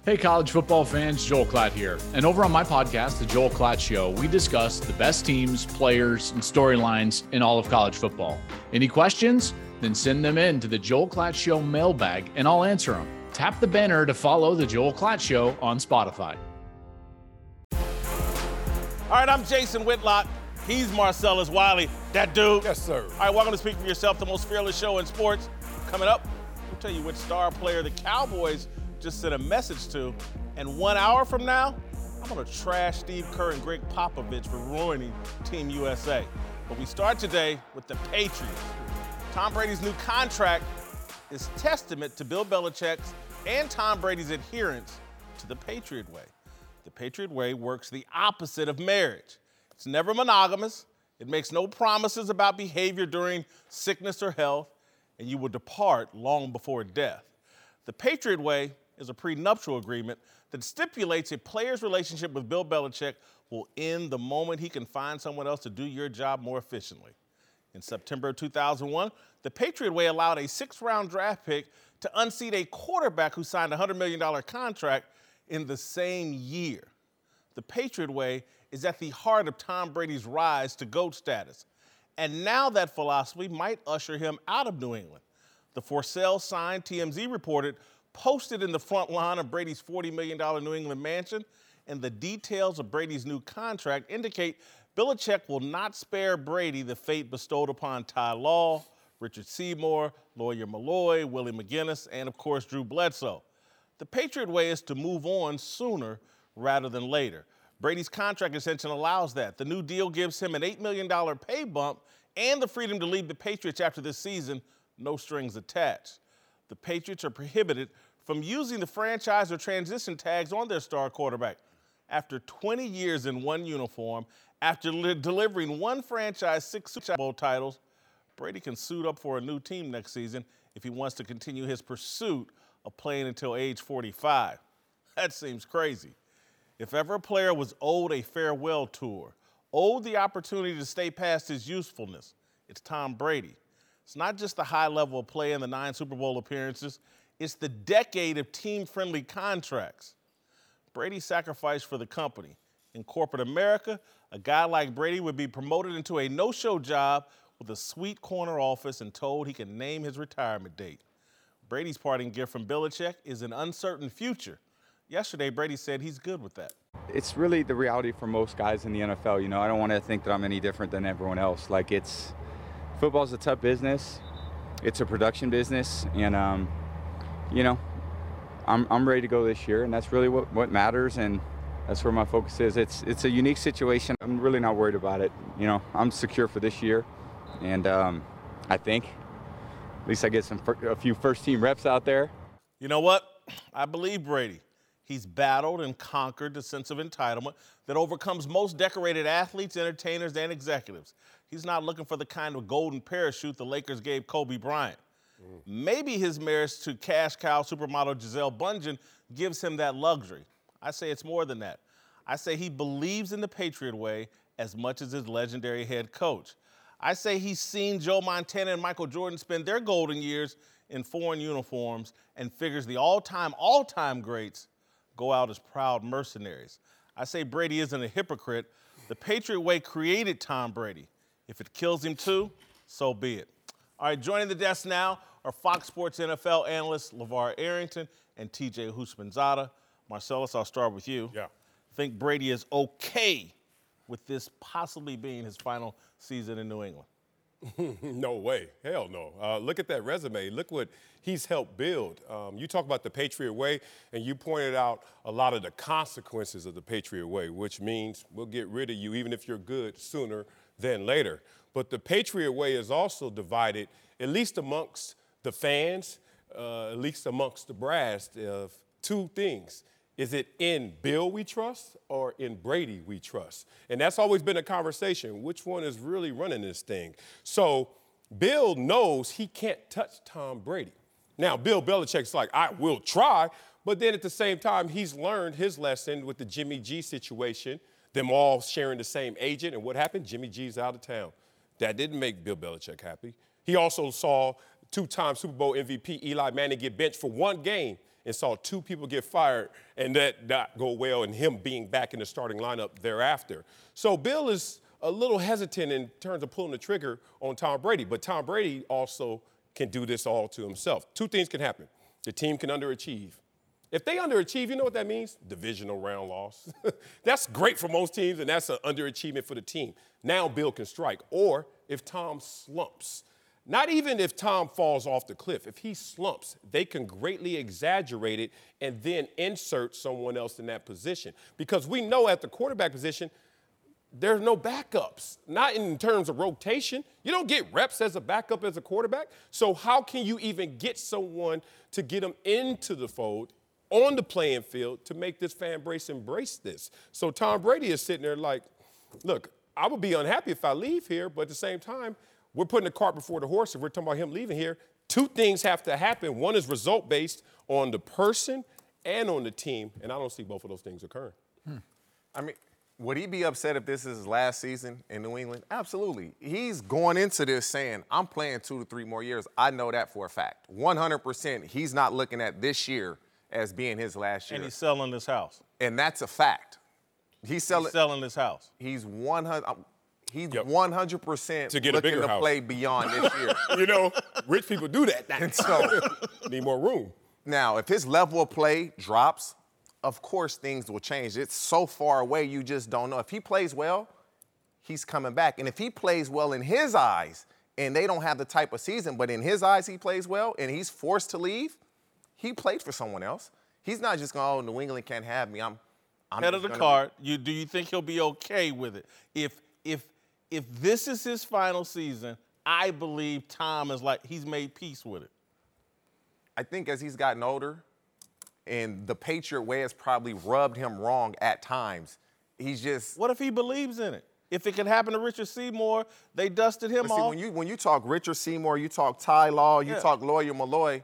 Hey, college football fans, Joel Klatt here. And over on my podcast, The Joel Klatt Show, we discuss the best teams, players, and storylines in all of college football. Any questions? Then send them in to The Joel Klatt Show mailbag, and I'll answer them. Tap the banner to follow The Joel Klatt Show on Spotify. All right, I'm Jason Whitlock. He's Marcellus Wiley. That dude. Yes, sir. All right, welcome to Speak for Yourself, the most fearless show in sports. Coming up, we'll tell you which star player the Cowboys just sent a message to. And 1 hour from now, I'm going to trash Steve Kerr and Greg Popovich for ruining Team USA. But we start today with the Patriots. Tom Brady's new contract is testament to Bill Belichick's and Tom Brady's adherence to the Patriot way. The Patriot way works the opposite of marriage. It's never monogamous. It makes no promises about behavior during sickness or health, and you will depart long before death. The Patriot way is a prenuptial agreement that stipulates a player's relationship with Bill Belichick will end the moment he can find someone else to do your job more efficiently. In September of 2001, the Patriot way allowed a sixth-round draft pick to unseat a quarterback who signed a $100 million contract in the same year. The Patriot way is at the heart of Tom Brady's rise to GOAT status. And now that philosophy might usher him out of New England. The for sale sign, TMZ reported, posted in the front lawn of Brady's $40 million New England mansion, and the details of Brady's new contract indicate Belichick will not spare Brady the fate bestowed upon Ty Law, Richard Seymour, Lawyer Malloy, Willie McGinnis, and of course Drew Bledsoe. The Patriot way is to move on sooner rather than later. Brady's contract extension allows that. The new deal gives him an $8 million pay bump and the freedom to leave the Patriots after this season, no strings attached. The Patriots are prohibited from using the franchise or transition tags on their star quarterback. After 20 years in one uniform, after delivering one franchise 6 Super Bowl titles, Brady can suit up for a new team next season if he wants to continue his pursuit of playing until age 45. That seems crazy. If ever a player was owed a farewell tour, owed the opportunity to stay past his usefulness, it's Tom Brady. It's not just the high level of play and the 9 Super Bowl appearances, it's the decade of team-friendly contracts. Brady sacrificed for the company. In corporate America, a guy like Brady would be promoted into a no-show job with a sweet corner office and told he can name his retirement date. Brady's parting gift from Belichick is an uncertain future. Yesterday, Brady said he's good with that. It's really the reality for most guys in the NFL. You know, I don't want to think that I'm any different than everyone else. Like, football's a tough business. It's a production business, and you know, I'm ready to go this year, and that's really what matters, and that's where my focus is. It's a unique situation. I'm really not worried about it. You know, I'm secure for this year, and I think at least I get a few first-team reps out there. You know what? I believe Brady. He's battled and conquered the sense of entitlement that overcomes most decorated athletes, entertainers, and executives. He's not looking for the kind of golden parachute the Lakers gave Kobe Bryant. Maybe his marriage to cash cow supermodel Gisele Bundchen gives him that luxury. I say it's more than that. I say he believes in the Patriot way as much as his legendary head coach. I say he's seen Joe Montana and Michael Jordan spend their golden years in foreign uniforms and figures the all-time greats go out as proud mercenaries. I say Brady isn't a hypocrite. The Patriot way created Tom Brady. If it kills him too, so be it. All right, joining the desk now are Fox Sports NFL analysts LeVar Arrington and TJ Houshmandzadeh. Marcellus, I'll start with you. Yeah. Think Brady is okay with this possibly being his final season in New England? No way. Hell no. Look at that resume. Look what he's helped build. You talk about the Patriot way, and you pointed out a lot of the consequences of the Patriot way, which means we'll get rid of you even if you're good sooner than later. But the Patriot way is also divided, at least amongst the fans, at least amongst the brass, of two things. Is it in Bill we trust or in Brady we trust? And that's always been a conversation. Which one is really running this thing? So Bill knows he can't touch Tom Brady. Now, Bill Belichick's like, I will try. But then at the same time, he's learned his lesson with the Jimmy G situation, them all sharing the same agent. And what happened? Jimmy G's out of town. That didn't make Bill Belichick happy. He also saw two-time Super Bowl MVP Eli Manning get benched for one game and saw 2 people get fired and that not go well and him being back in the starting lineup thereafter. So Bill is a little hesitant in terms of pulling the trigger on Tom Brady, but Tom Brady also can do this all to himself. 2 things can happen. The team can underachieve. If they underachieve, you know what that means? Divisional round loss. That's great for most teams, and that's an underachievement for the team. Now Bill can strike. Or if Tom slumps, not even if Tom falls off the cliff, if he slumps, they can greatly exaggerate it and then insert someone else in that position. Because we know at the quarterback position, there's no backups, not in terms of rotation. You don't get reps as a backup as a quarterback. So how can you even get someone to get them into the fold on the playing field to make this fan base embrace this? So Tom Brady is sitting there like, look, I would be unhappy if I leave here, but at the same time, we're putting the cart before the horse. If we're talking about him leaving here, 2 things have to happen. One is result-based on the person and on the team, and I don't see both of those things occurring. I mean, would he be upset if this is his last season in New England? Absolutely. He's going into this saying, I'm playing 2 to 3 more years. I know that for a fact. 100%, he's not looking at this year as being his last year. And he's selling this house. And that's a fact. He's selling this house. He's 100% To get a looking bigger to house. play beyond this year. You know, rich people do that. And so Need more room. now, if his level of play drops, of course things will change. It's so far away, you just don't know. If he plays well, he's coming back. And if he plays well in his eyes, and they don't have the type of season, but in his eyes he plays well, and he's forced to leave, he played for someone else. He's not just going, oh, New England can't have me. I'm Head of the card. Do you think he'll be okay with it? If this is his final season, I believe Tom is like, he's made peace with it. I think as he's gotten older, and the Patriot way has probably rubbed him wrong at times, he's just. What if he believes in it? If it could happen to Richard Seymour, they dusted him But see, off. when you talk Richard Seymour, you talk Ty Law, you talk Lawyer Malloy,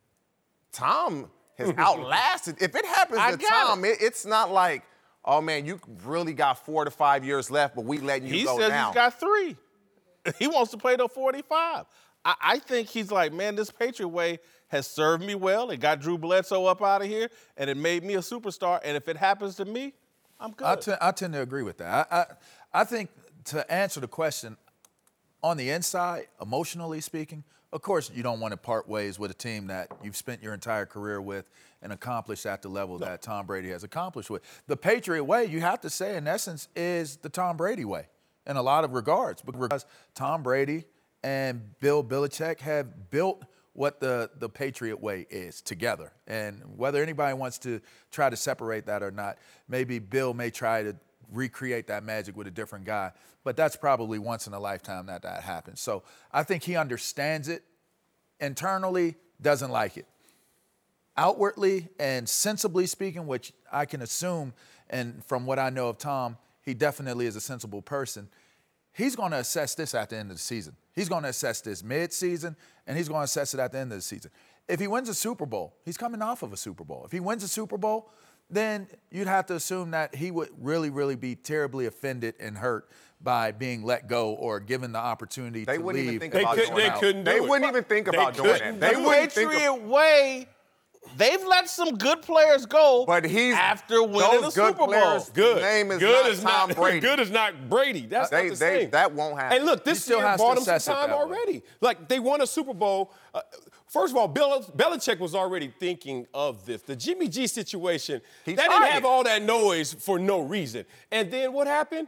Tom has outlasted. If it happens to Tom, it's not like, oh, man, you really got 4 to 5 years left, but we letting you go now. He says he's got 3. He wants to play till 45. I think he's like, man, this Patriot way has served me well. It got Drew Bledsoe up out of here, and it made me a superstar. And if it happens to me, I'm good. I tend to agree with that. I think to answer the question, on the inside, emotionally speaking, of course you don't want to part ways with a team that you've spent your entire career with and accomplished at the level that Tom Brady has accomplished with. The Patriot way, you have to say, in essence, is the Tom Brady way in a lot of regards, because Tom Brady and Bill Belichick have built what the Patriot way is together. And whether anybody wants to try to separate that or not, maybe Bill may try to recreate that magic with a different guy, but that's probably once in a lifetime that happens. So I think he understands it. Internally, doesn't like it. Outwardly and sensibly speaking, which I can assume, and from what I know of Tom, he definitely is a sensible person. He's going to assess this at the end of the season. He's going to assess this mid-season, and he's going to assess it at the end of the season. If he wins a Super Bowl, he's coming off of a Super Bowl. If he wins a Super Bowl, then you'd have to assume that he would really, really be terribly offended and hurt by being let go or given the opportunity to leave. They wouldn't even think about doing that. They wouldn't even think about doing that. They wouldn't think Patriot way, they've let some good players go But he's after winning the those good Super Bowl. players. Good. Name is good not is Tom not Brady. Good is not Brady. That's not the same. That won't happen. And look, this still year has to bought him some assess it time that way. already. Like, they won a Super Bowl. First of all, Belichick was already thinking of this. The Jimmy G situation, that didn't have all that noise for no reason. And then what happened?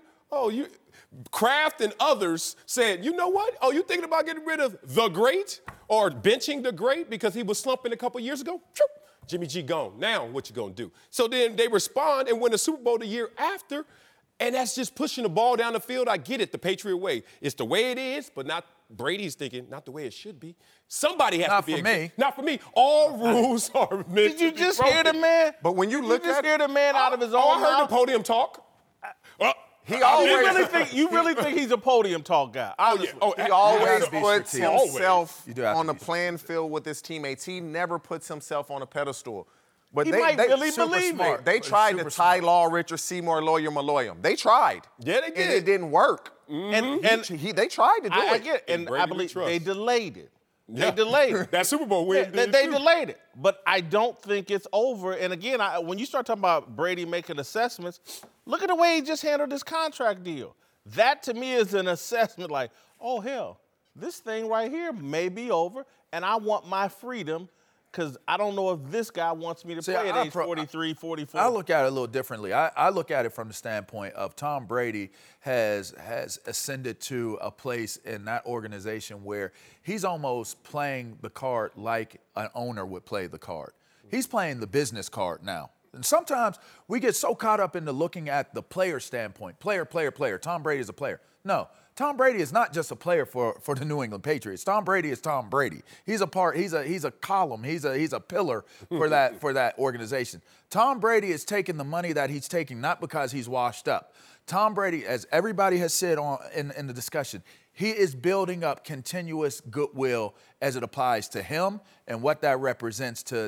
Kraft and others said, you know what? Oh, you thinking about getting rid of the great or benching the great because he was slumping a couple years ago? Choop. Jimmy G gone. Now what you gonna do? So then they respond and win the Super Bowl the year after, and that's just pushing the ball down the field. I get it, the Patriot way. It's the way it is, but not Brady's thinking, not the way it should be. Somebody has to be. Not for me. Not for me. All rules are meant Did you to be just broken. hear the man? But when you Did look you just at hear the man out of his own I heard mouth? the podium talk. He always You really think he's a podium talk guy? Honestly. He always gotta be puts strategic. himself You do have to on the be playing field with his teammates. He never puts himself on a pedestal. But He they might really super believe smart. it. They tried to Ty Law, Richard Seymour, Lawyer Maloyum. They tried. Yeah, they did. And it didn't work. And They tried to do I it. get it. And Brady I we believe trust. they delayed it. They delayed it. That Super Bowl win. They delayed it. But I don't think it's over. And again, when you start talking about Brady making assessments, look at the way he just handled this contract deal. That to me is an assessment like, oh, hell, this thing right here may be over, and I want my freedom because I don't know if this guy wants me to play at age 43, 44. I look at it a little differently. I look at it from the standpoint of Tom Brady has ascended to a place in that organization where he's almost playing the card like an owner would play the card. He's playing the business card now. And sometimes we get so caught up into looking at the player standpoint. Player. Tom Brady is a player. No, Tom Brady is not just a player for the New England Patriots. Tom Brady is Tom Brady. He's a part. He's a column. He's a pillar for that organization. Tom Brady is taking the money that he's taking not because he's washed up. Tom Brady, as everybody has said in the discussion, he is building up continuous goodwill as it applies to him and what that represents to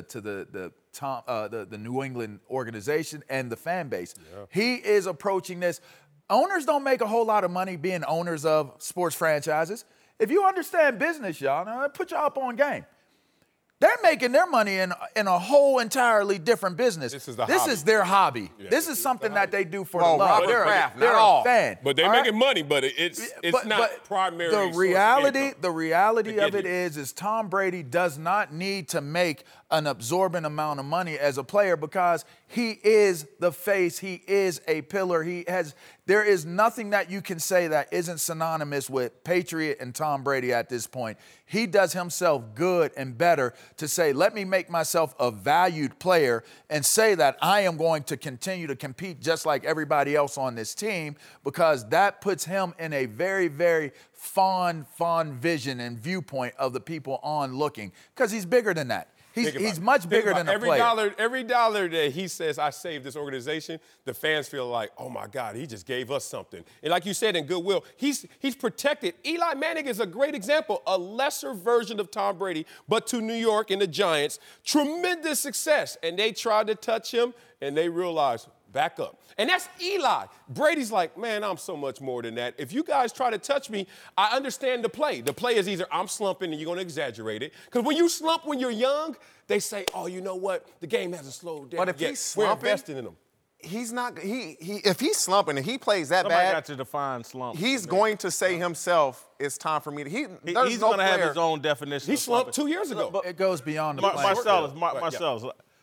the New England organization and the fan base. Yeah. He is approaching this. Owners don't make a whole lot of money being owners of sports franchises. If you understand business, y'all, now put y'all up on game. They're making their money in a whole entirely different business. This is their hobby. Yeah, this is something that they do for the love. They're a fan. But they're making money, but it's not primary. The reality of it is Tom Brady does not need to make an absorbent amount of money as a player because he is the face. He is a pillar. There is nothing that you can say that isn't synonymous with Patriot and Tom Brady at this point. He does himself good and better to say, let me make myself a valued player and say that I am going to continue to compete just like everybody else on this team because that puts him in a very, very fond vision and viewpoint of the people on looking because he's bigger than that. He's much bigger than a player. Every dollar that he says, I saved this organization, the fans feel like, oh, my God, he just gave us something. And like you said, in goodwill, he's protected. Eli Manning is a great example, a lesser version of Tom Brady, but to New York and the Giants, tremendous success. And they tried to touch him, and they realized, back up. And that's Eli. Brady's like, man, I'm so much more than that. If you guys try to touch me, I understand the play. The play is either I'm slumping and you're going to exaggerate it. Because when you slump when you're young, they say, oh, you know what? The game hasn't slowed down. But if he's slumping, we're investing in him. He's not. If he's slumping and he plays that Somebody bad, got to define slump. He's going to say himself, "It's time for me to." He's going to have his own definition. He slumped 2 years ago. But it goes beyond the Marcellus.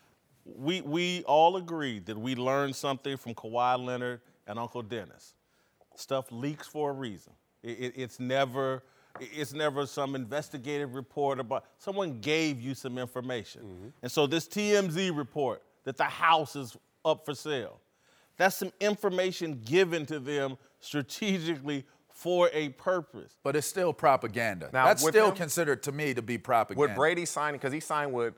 We all agreed that we learned something from Kawhi Leonard and Uncle Dennis. Stuff leaks for a reason. It's never some investigative report about someone gave you some information. Mm-hmm. And so this TMZ report that the house is up for sale, that's some information given to them strategically for a purpose. But it's still propaganda. Now, that's still considered to me to be propaganda. With Brady signing, because he signed with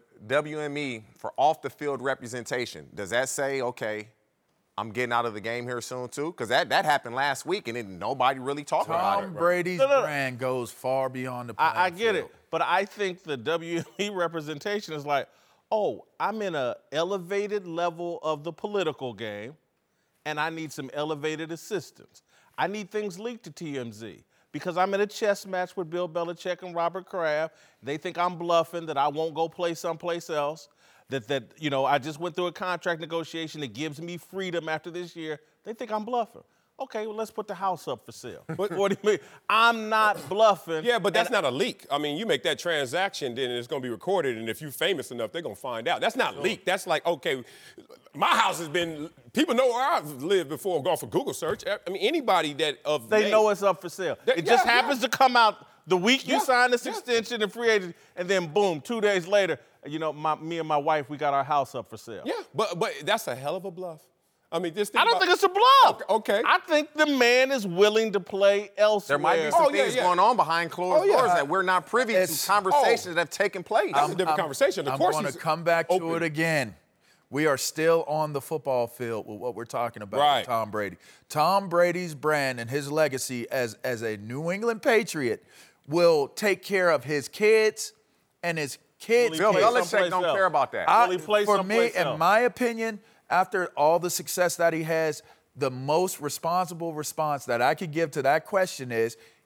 WME for off-the-field representation, does that say, okay, I'm getting out of the game here soon too? Because that happened last week, and then nobody really talked about it. Tom Brady's brand goes far beyond the playing I get field. it, but I think the WME representation is like, oh, I'm in an elevated level of the political game, and I need some elevated assistance. I need things leaked to TMZ because I'm in a chess match with Bill Belichick and Robert Kraft. They think I'm bluffing, that I won't go play someplace else, that I just went through a contract negotiation that gives me freedom after this year. They think I'm bluffing. Okay, well, let's put the house up for sale. What do you mean? I'm not bluffing. Yeah, but that's not a leak. I mean, you make that transaction, then it's going to be recorded, and if you're famous enough, they're going to find out. That's not leak. That's like, okay, my house has been, people know where I've lived before, gone for Google search. I mean, anybody that of They know it's up for sale. It just happens to come out the week you sign this extension and free agent, and then boom, 2 days later, me and my wife, we got our house up for sale. Yeah, but that's a hell of a bluff. I mean, I don't think it's a bluff. Okay. I think the man is willing to play elsewhere. There might be some things going on behind closed doors that we're not privy to, conversations that have taken place. That's a different conversation. Of course, I'm going to come back to it again. We are still on the football field with what we're talking about with Tom Brady. Tom Brady's brand and his legacy as a New England Patriot will take care of his kids and his kids' Bill Belichick don't care about that. For me, in my opinion, after all the success that he has, the most responsible response that I could give to that question is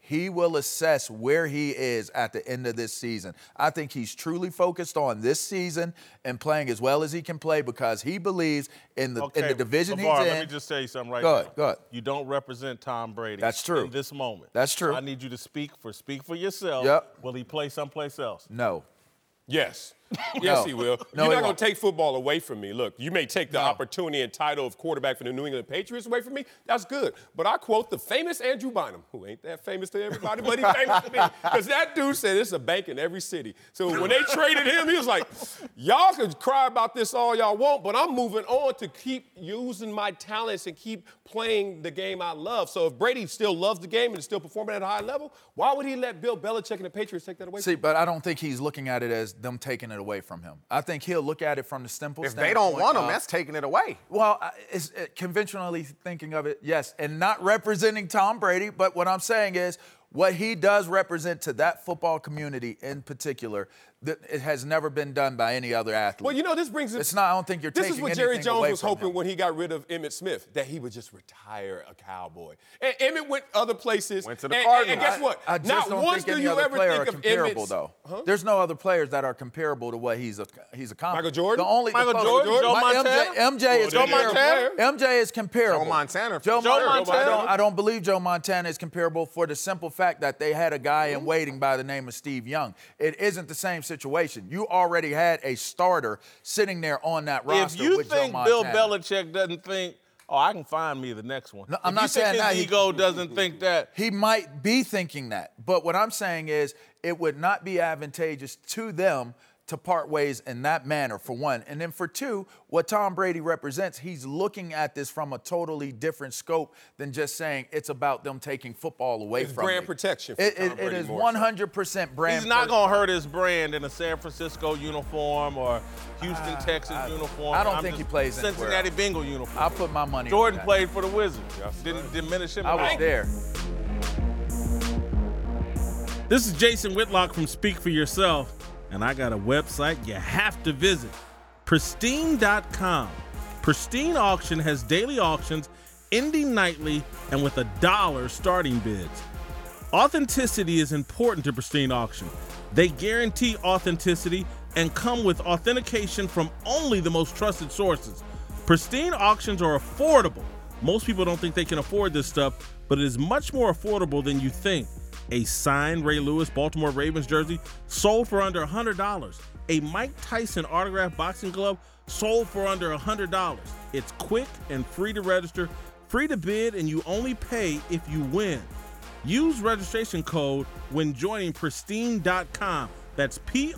he will assess where he is at the end of this season. I think he's truly focused on this season and playing as well as he can play because he believes in the division LeVar, he's in. Let me just tell you something right Go now. ahead, go ahead. You don't represent Tom Brady. That's true. In this moment. That's true. So I need you to speak for yourself. Yep. Will he play someplace else? No. Yes. Yes, he will. No, You're he not going won't. to take football away from me. Look, you may take the opportunity and title of quarterback for the New England Patriots away from me. That's good. But I quote the famous Andrew Bynum, who ain't that famous to everybody, but he's famous to me. Because that dude said it's a bank in every city. So when they traded him, he was like, y'all can cry about this all y'all want, but I'm moving on to keep using my talents and keep playing the game I love. So if Brady still loves the game and is still performing at a high level, why would he let Bill Belichick and the Patriots take that away from him? See, but I don't think he's looking at it as them taking it away from him. I think he'll look at it from the simple If standpoint. they don't want him, that's taking it away. Well, conventionally thinking of it, yes, and not representing Tom Brady, but what I'm saying is what he does represent to that football community in particular, that it has never been done by any other athlete. Well, you know, this brings It's not. I don't think you're This taking is what anything Jerry Jones away was from hoping him. when he got rid of Emmitt Smith, that he would just retire a Cowboy. And Emmett went other places. Went to the and Cardinals. guess what? I just Not don't once think do any you other ever player think are of comparable, Emmitt's. though. Huh? There's no other players that are comparable to what he's accomplished. Michael Jordan? The only Michael the Jordan? Joe Montana? MJ is Joe comparable. Montana? MJ is comparable. Joe Montana. Joe Montana? I don't believe Joe Montana is comparable for the simple fact that they had a guy in waiting by the name of Steve Young. It isn't the same situation. You already had a starter sitting there on that roster If you with Joe think Montana. Bill Belichick doesn't think, I can find me the next one. No, I'm if not you think saying that. his ego doesn't think that. He might be thinking that. But what I'm saying is it would not be advantageous to them to part ways in that manner, for one. And then for two, what Tom Brady represents, he's looking at this from a totally different scope than just saying it's about them taking football away It's from brand me. protection for It Tom Brady is more so. 100% brand He's not protection. going to hurt his brand in a San Francisco uniform or Houston, Texas uniform. I don't think he plays anywhere Cincinnati else. Bengal uniform. I'll put my money Jordan on that. played for the Wizards. Yes, Didn't right. diminish him. I was there. This is Jason Whitlock from Speak for Yourself, and I got a website you have to visit, pristine.com. Pristine Auction has daily auctions, ending nightly, and with $1 starting bids. Authenticity is important to Pristine Auction. They guarantee authenticity and come with authentication from only the most trusted sources. Pristine auctions are affordable. Most people don't think they can afford this stuff, but it is much more affordable than you think. A signed Ray Lewis Baltimore Ravens jersey sold for under $100. A Mike Tyson autographed boxing glove sold for under $100. It's quick and free to register, free to bid, and you only pay if you win. Use registration code when joining pristine.com. That's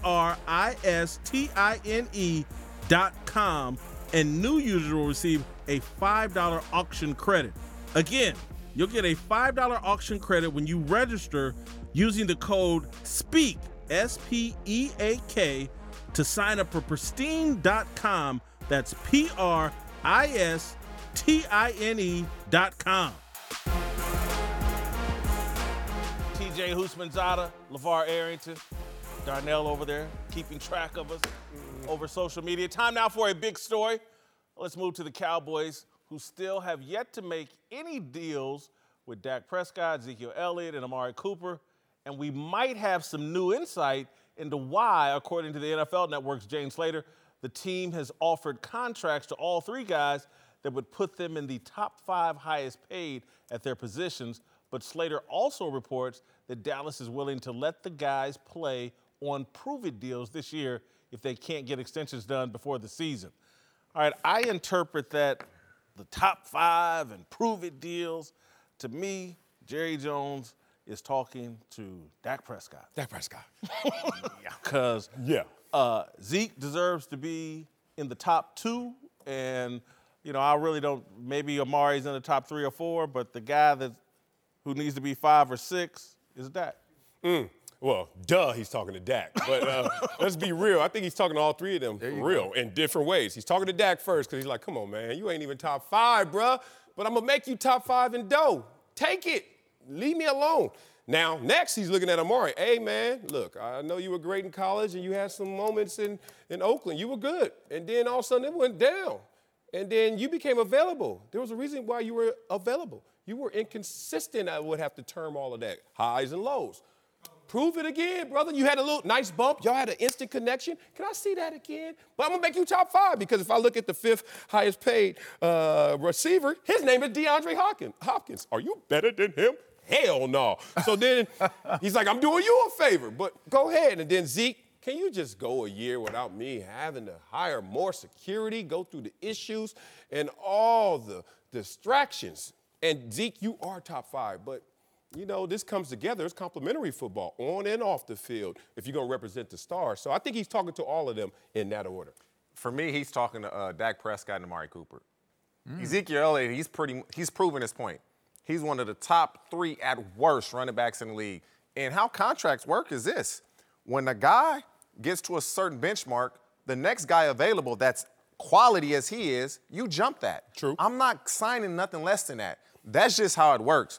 pristine.com, and new users will receive a $5 auction credit. Again, you'll get a $5 auction credit when you register using the code SPEAK, SPEAK, to sign up for pristine.com. That's pristine.com. TJ Husmanzada, LeVar Arrington, Darnell over there, keeping track of us over social media. Time now for a big story. Let's move to the Cowboys, who still have yet to make any deals with Dak Prescott, Ezekiel Elliott, and Amari Cooper. And we might have some new insight into why, according to the NFL Network's Jane Slater, the team has offered contracts to all three guys that would put them in the top 5 highest paid at their positions. But Slater also reports that Dallas is willing to let the guys play on prove-it deals this year if they can't get extensions done before the season. All right, I interpret that the top 5 and prove-it deals, to me, Jerry Jones is talking to Dak Prescott. Dak Prescott. Because Yeah. Zeke deserves to be in the top 2, and, I really don't, maybe Amari's in the top 3 or 4, but the guy who needs to be 5 or 6 is Dak. Well, he's talking to Dak. But let's be real. I think he's talking to all three of them for real in different ways. He's talking to Dak first because he's like, come on, man, you ain't even top 5, bruh. But I'm going to make you top 5 in dough. Take it. Leave me alone. Now, next, he's looking at Amari. Hey, man, look, I know you were great in college and you had some moments in Oakland. You were good. And then all of a sudden it went down. and then you became available. There was a reason why you were available. You were inconsistent, I would have to term all of that, highs and lows. Prove it again, brother. You had a little nice bump. Y'all had an instant connection. Can I see that again? But I'm going to make you top 5 because if I look at the 5th highest paid receiver, his name is DeAndre Hopkins. Are you better than him? Hell no. So then he's like, I'm doing you a favor, but go ahead. And then Zeke, can you just go a year without me having to hire more security, go through the issues and all the distractions? And Zeke, you are top 5, but you know, this comes together. It's complementary football on and off the field if you're going to represent the stars. So I think he's talking to all of them in that order. For me, he's talking to Dak Prescott and Amari Cooper. Ezekiel Elliott, he's proven his point. He's one of the top 3 at worst running backs in the league. And how contracts work is this. When a guy gets to a certain benchmark, the next guy available that's quality as he is, you jump that. True. I'm not signing nothing less than that. That's just how it works.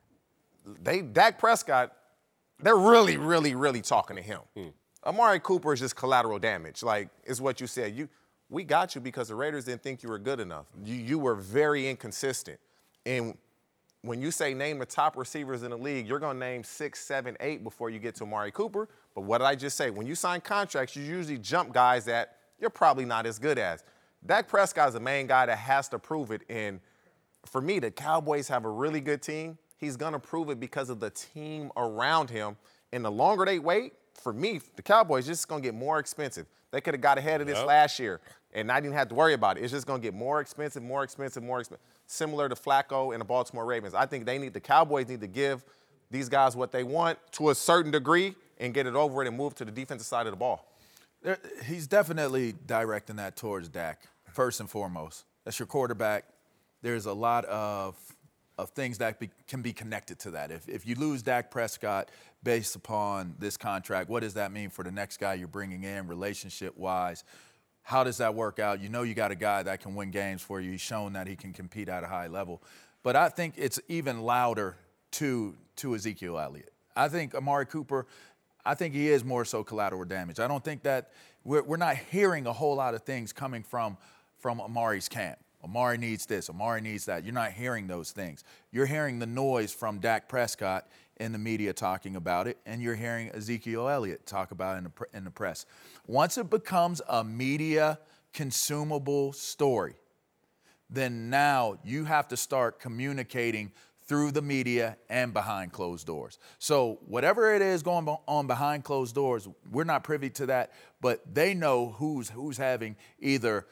Dak Prescott, they're really, really, really talking to him. Amari Cooper is just collateral damage. Like, is what you said. We got you because the Raiders didn't think you were good enough. You were very inconsistent. And when you say name the top receivers in the league, you're going to name 6, 7, 8 before you get to Amari Cooper. But what did I just say? When you sign contracts, you usually jump guys that you're probably not as good as. Dak Prescott is the main guy that has to prove it. And for me, the Cowboys have a really good team. He's going to prove it because of the team around him. And the longer they wait, for me, the Cowboys just going to get more expensive. They could have got ahead of this last year, and I didn't have to worry about it. It's just going to get more expensive, more expensive, more expensive. Similar to Flacco and the Baltimore Ravens. I think the Cowboys need to give these guys what they want to a certain degree and get it over it and move to the defensive side of the ball. He's definitely directing that towards Dak, first and foremost. That's your quarterback. There's a lot of things that can be connected to that. If you lose Dak Prescott based upon this contract, what does that mean for the next guy you're bringing in relationship-wise? How does that work out? You know you got a guy that can win games for you. He's shown that he can compete at a high level. But I think it's even louder to Ezekiel Elliott. I think Amari Cooper, I think he is more so collateral damage. I don't think that we're not hearing a whole lot of things coming from Amari's camp. Amari needs this, Amari needs that. You're not hearing those things. You're hearing the noise from Dak Prescott in the media talking about it, and you're hearing Ezekiel Elliott talk about it in the press. Once it becomes a media consumable story, then now you have to start communicating through the media and behind closed doors. So whatever it is going on behind closed doors, we're not privy to that, but they know who's having either,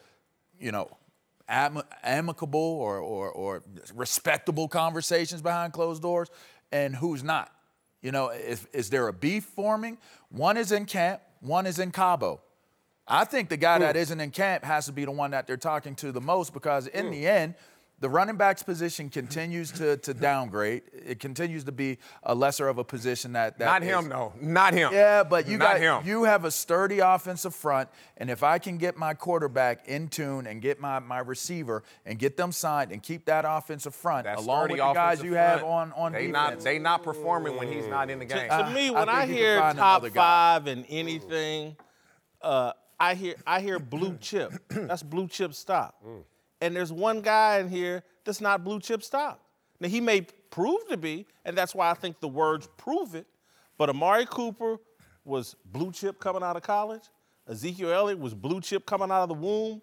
amicable or respectable conversations behind closed doors and who's not. Is there a beef forming? One is in camp, one is in Cabo. I think the guy that isn't in camp has to be the one that they're talking to the most because in the end, the running back's position continues to downgrade. It continues to be a lesser of a position that Not him, though. Not him. Yeah, but him. You have a sturdy offensive front, and if I can get my quarterback in tune and get my receiver and get them signed and keep that offensive front along with the guys you have on defense. They not performing when he's not in the game. To me, when I hear top 5 in anything, I hear blue chip. That's blue chip stock. And there's one guy in here that's not blue chip stock. Now, he may prove to be, and that's why I think the words prove it, but Amari Cooper was blue chip coming out of college. Ezekiel Elliott was blue chip coming out of the womb.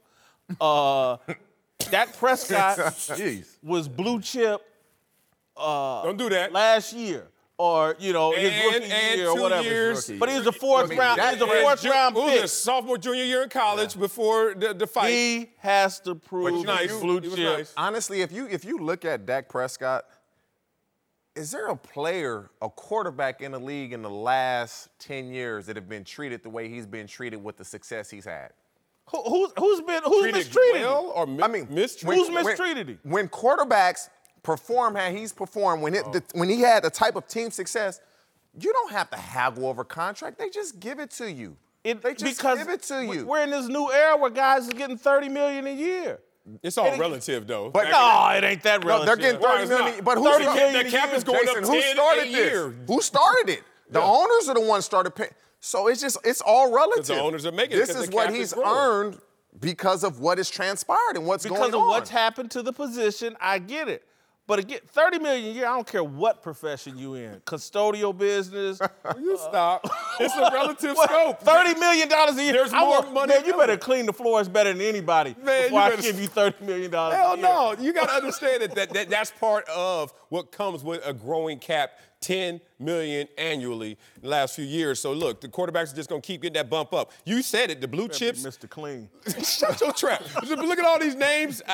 Dak Prescott was blue chip Don't do that. last year. Or, his rookie year or whatever. Years. But he was a fourth round Who was pick. his sophomore, junior year in college before the fight? He has to prove nice. blue He was chip. nice. Honestly, if you look at Dak Prescott, is there a quarterback in the league in the last 10 years that have been treated the way he's been treated with the success he's had? Who's Treated mistreated well him? or mistreated? Who's mistreated him? When quarterbacks perform how he's performed, when he had the type of team success, you don't have to haggle over contract. They just give it to you. They just give it to you. We're in this new era where guys are getting $30 million a year. It's all relative, though. But No, it ain't that no, relative. they're getting $30 million. But who 30 started million The cap is going Jason, up who 10 started a this? year. Who started it? The owners are the ones started paying. So it's all relative. The owners are making it This 'cause is the what cap is he's growing. earned because of what has transpired and what's going on. Because of what's happened to the position, I get it. But again, $30 million a year, I don't care what profession you in. Custodial business. You stop. It's a relative scope. $30 million a year. There's more money. Man, you better clean the floors better than anybody before I give you $30 million a year. Hell no. You got to understand that's part of what comes with a growing cap. $10 million annually in the last few years. So look, the quarterbacks are just going to keep getting that bump up. You said it, the blue chips. Mr. Clean. Shut your trap. Look at all these names.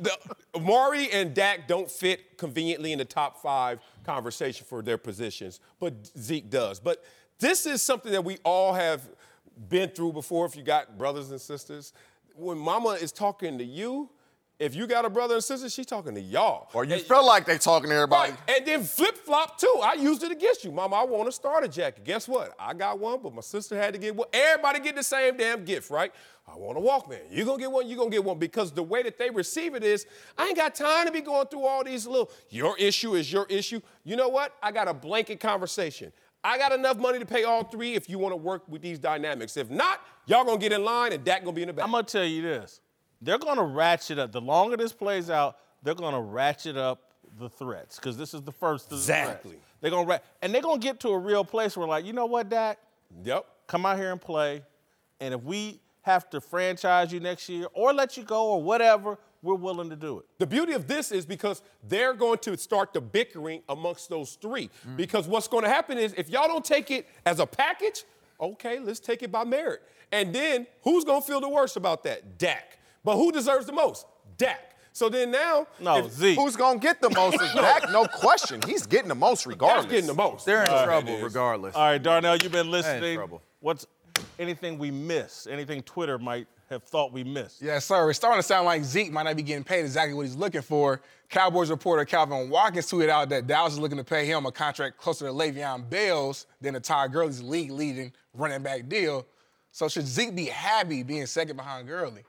Amari and Dak don't fit conveniently in the top 5 conversation for their positions, but Zeke does. But this is something that we all have been through before if you got brothers and sisters. When mama is talking to you, if you got a brother and sister, she's talking to y'all. Or you feel like they talking to everybody. Right. And then flip-flop, too. I used it against you. Mama, I want a starter jacket. Guess what? I got one, but my sister had to get one. Everybody get the same damn gift, right? I want a Walkman. You're going to get one, you're going to get one. Because the way that they receive it is, I ain't got time to be going through all these little, your issue is your issue. You know what? I got a blanket conversation. I got enough money to pay all 3 if you want to work with these dynamics. If not, y'all going to get in line and Dak going to be in the back. I'm going to tell you this. They're going to ratchet up. The longer this plays out, they're going to ratchet up the threats because this is the first of the Exactly. threats. They're going to and they're going to get to a real place where, like, you know what, Dak? Yep. Come out here and play. And if we have to franchise you next year or let you go or whatever, we're willing to do it. The beauty of this is because they're going to start the bickering amongst those 3. Because what's going to happen is if y'all don't take it as a package, okay, let's take it by merit. And then who's going to feel the worst about that? Dak. But who deserves the most? Dak. So then now, Zeke. Who's going to get the most is Dak? No question. He's getting the most regardless. Dak's getting the most. They're in trouble it is. regardless. All right, Darnell, you've been They're in listening. trouble. What's anything we missed? Anything Twitter might have thought we missed? Yes, sir. It's starting to sound like Zeke might not be getting paid exactly what he's looking for. Cowboys reporter Calvin Watkins tweeted out that Dallas is looking to pay him a contract closer to Le'Veon Bell's than the Todd Gurley's league-leading running back deal. So should Zeke be happy being second behind Gurley?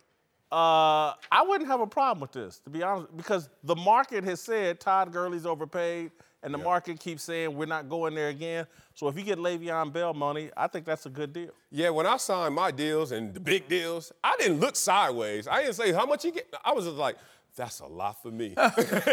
I wouldn't have a problem with this, to be honest, because the market has said Todd Gurley's overpaid, and the market keeps saying we're not going there again. So if you get Le'Veon Bell money, I think that's a good deal. Yeah, when I signed my deals and the big deals, I didn't look sideways. I didn't say how much you get. I was just like, that's a lot for me.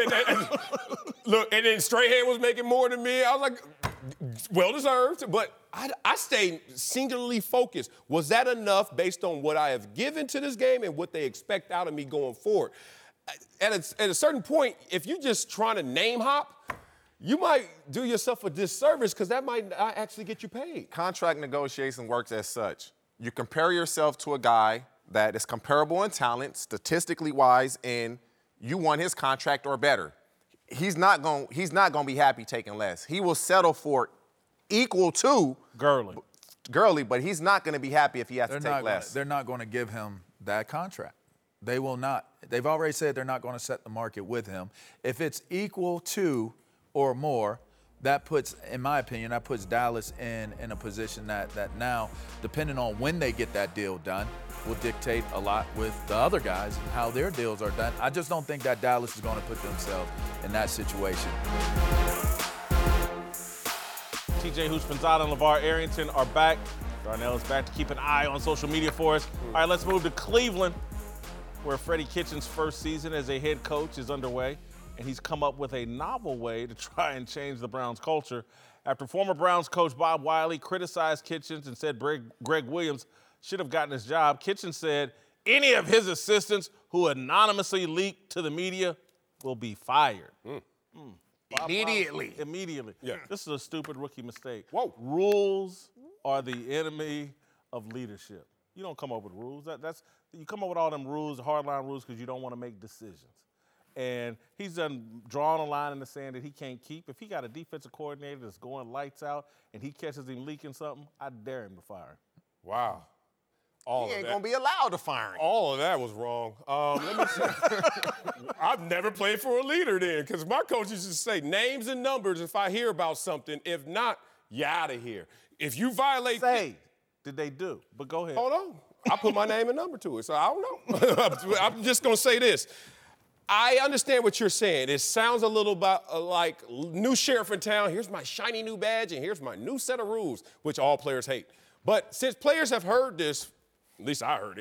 Look, and then Strahan was making more than me. I was like, well-deserved, but I stayed singularly focused. Was that enough based on what I have given to this game and what they expect out of me going forward? At a certain point, if you're just trying to name hop, you might do yourself a disservice because that might not actually get you paid. Contract negotiation works as such. You compare yourself to a guy that is comparable in talent, statistically wise, and you want his contract or better. He's not going to be happy taking less. He will settle for equal to Gurley, but he's not going to be happy if he has to take less. They're not going to give him that contract. They will not. They've already said they're not going to set the market with him. If it's equal to or more, that puts, in my opinion, that puts Dallas in a position that now, depending on when they get that deal done, will dictate a lot with the other guys and how their deals are done. I just don't think that Dallas is going to put themselves in that situation. TJ Houshmandzadeh and LeVar Arrington are back. Darnell is back to keep an eye on social media for us. All right, let's move to Cleveland, where Freddie Kitchens' first season as a head coach is underway, and he's come up with a novel way to try and change the Browns' culture. After former Browns coach Bob Wiley criticized Kitchens and said Greg Williams should have gotten his job, Kitchens said any of his assistants who anonymously leaked to the media will be fired. Immediately. Immediately. Yeah. This is a stupid rookie mistake. Whoa. Rules are the enemy of leadership. You don't come up with rules. You come up with all them rules, hardline rules, because you don't want to make decisions. And he's drawn a line in the sand that he can't keep. If he got a defensive coordinator that's going lights out and he catches him leaking something, I dare him to fire him. Wow. He ain't going to be allowed to fire him. All of that was wrong. Let me see. I've never played for a leader then, because my coach used to say names and numbers if I hear about something. If not, you're out of here. If you violate... Did they do? But go ahead. Hold on. I put my name and number to it, so I don't know. I'm just going to say this. I understand what you're saying. It sounds a little bit like new sheriff in town. Here's my shiny new badge, and here's my new set of rules, which all players hate. But since players have heard this, at least I heard it,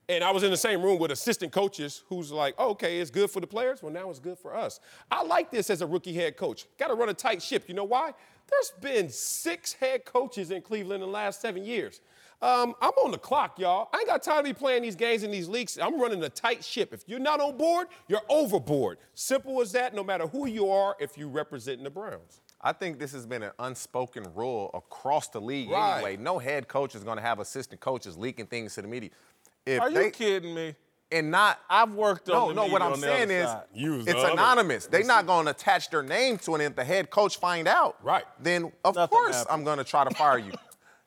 And I was in the same room with assistant coaches who's like, oh, okay, it's good for the players. Well, now it's good for us. I like this as a rookie head coach. Got to run a tight ship. You know why? There's been 6 head coaches in Cleveland in the last 7 years. I'm on the clock, y'all. I ain't got time to be playing these games in these leagues. I'm running a tight ship. If you're not on board, you're overboard. Simple as that, no matter who you are, if you represent the Browns. I think this has been an unspoken rule across the league Right. anyway. No head coach is going to have assistant coaches leaking things to the media. Are you kidding me? And not. I've worked on the No, media what I'm on the saying other is side. it's anonymous. They're not going to attach their name to it. And if the head coach find out, Right. then of Nothing course happens. I'm going to try to fire you.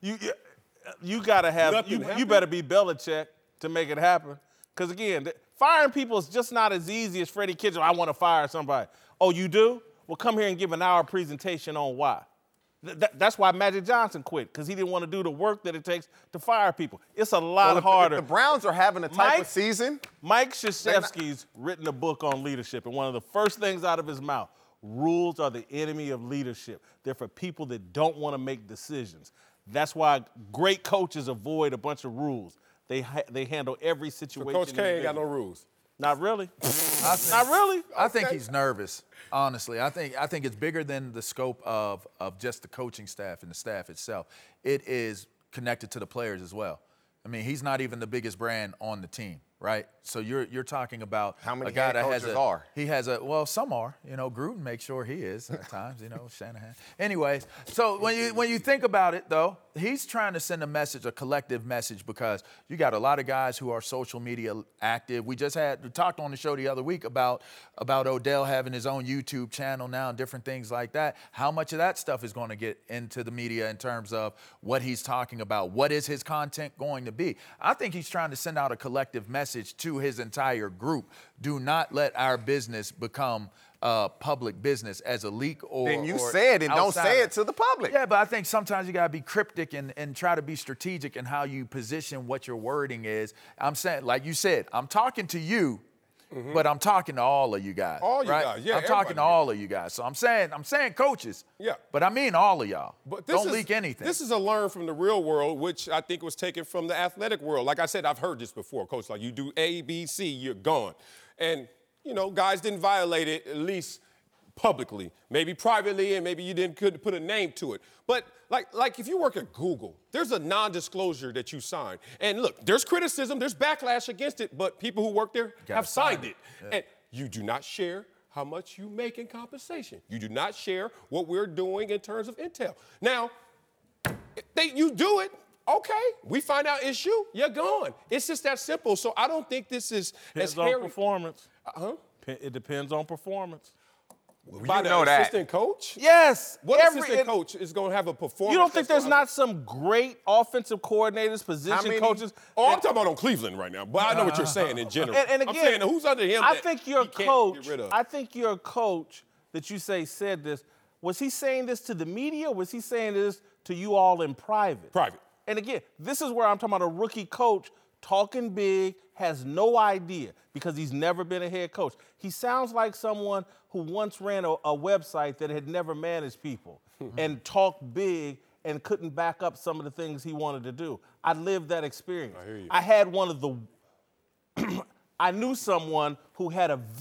You got to have, Nothing you happened. better be Belichick to make it happen. Because, again, firing people is just not as easy as Freddie Kitchens. I want to fire somebody. Oh, you do? Well, come here and give an hour presentation on why. That's why Magic Johnson quit, because he didn't want to do the work that it takes to fire people. It's a lot If harder. the Browns are having a type of season, Mike Krzyzewski's written a book on leadership, and one of the first things out of his mouth, rules are the enemy of leadership. They're for people that don't want to make decisions. That's why great coaches avoid a bunch of rules. They handle every situation. Coach K ain't got no rules. Not really. Not really. I think he's nervous, honestly. I think it's bigger than the scope of just the coaching staff and the staff itself. It is connected to the players as well. I mean, he's not even the biggest brand on the team, right? So you're talking about How many a guy head that has coaches are? He has well, some are. You know, Gruden makes sure he is at times. You know, Shanahan. Anyways, so when you think about it, though, he's trying to send a message, a collective message, because you got a lot of guys who are social media active. We talked on the show the other week about Odell having his own YouTube channel now and different things like that. How much of that stuff is going to get into the media in terms of what he's talking about? What is his content going to be? I think he's trying to send out a collective message to his entire group. Do not let our business become public business as a leak or then you or say it and don't outside say of- it to the public. Yeah, but I think sometimes you got to be cryptic and try to be strategic in how you position what your wording is. I'm saying, like you said, I'm talking to you, but I'm talking to all of you guys. All you right? guys, yeah, I'm talking to everybody. all of you guys. So I'm saying coaches. Yeah. But I mean all of y'all. But Don't leak anything. This is a learn from the real world, which I think was taken from the athletic world. Like I said, I've heard this before, Coach. Like you do A, B, C, you're gone. And, you know, guys didn't violate it, at least publicly. Maybe privately, and maybe you couldn't put a name to it. But like if you work at Google, there's a non-disclosure that you sign. And look, there's criticism, there's backlash against it, but people who work there have signed it. Yeah. And you do not share how much you make in compensation. You do not share what we're doing in terms of intel. Now, you do it, okay, we find out issue, you're gone. It's just that simple. So I don't think this is as Depends on hairy. performance. It depends on performance. By the know that. assistant coach? Yes. What assistant coach is going to have a performance? You don't think that's there's gonna- not some great offensive coordinators, position many? coaches? Oh, I'm talking about on Cleveland right now, but I know what you're saying in general. And I'm again, saying who's under him I that think your he can't coach. get rid of. I think your coach that you say said this. Was he saying this to the media? Or was he saying this to you all in private? Private. And again, this is where I'm talking about a rookie coach talking big, has no idea because he's never been a head coach. He sounds like someone who once ran a website that had never managed people and talked big and couldn't back up some of the things he wanted to do. I lived that experience. I hear you. I had one of the I knew someone who had a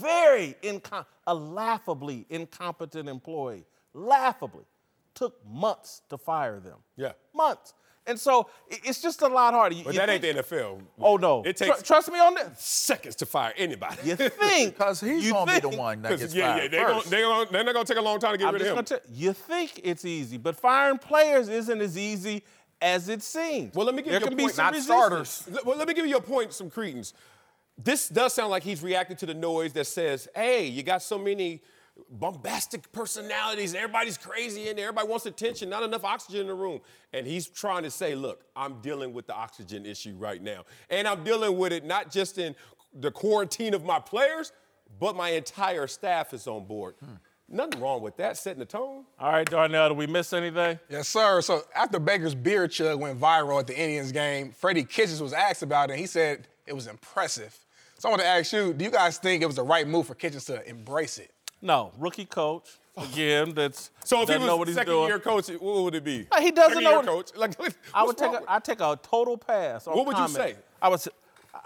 a laughably incompetent employee. Laughably. Took months to fire them. Yeah. Months. And so it's just a lot harder. But that ain't the NFL. Oh, no. It takes Trust me on this. seconds to fire anybody. You think. Because he's you going to be think- the one that gets yeah, fired they're first. not going to take a long time to get I'm rid just of him. gonna you think it's easy, but firing players isn't as easy as it seems. Well, let me give there you a can be point. some Not resistance. starters. Well, let me give you a point, some credence. This does sound like he's reacting to the noise that says, hey, you got so many bombastic personalities, everybody's crazy in there, everybody wants attention, not enough oxygen in the room. And he's trying to say, look, I'm dealing with the oxygen issue right now. And I'm dealing with it not just in the quarantine of my players, but my entire staff is on board. Nothing wrong with that, setting the tone. All right, Darnell, did we miss anything? Yes, sir. So after Baker's beer chug went viral at the Indians game, Freddie Kitchens was asked about it, and he said it was impressive. So I want to ask you, do you guys think it was the right move for Kitchens to embrace it? No, rookie coach. Again, that's So if he doesn't know what was he's second doing. year coach, what would it be? He doesn't Second know year what- coach. Like, I would what's wrong with- take a total pass on What would you comment. say?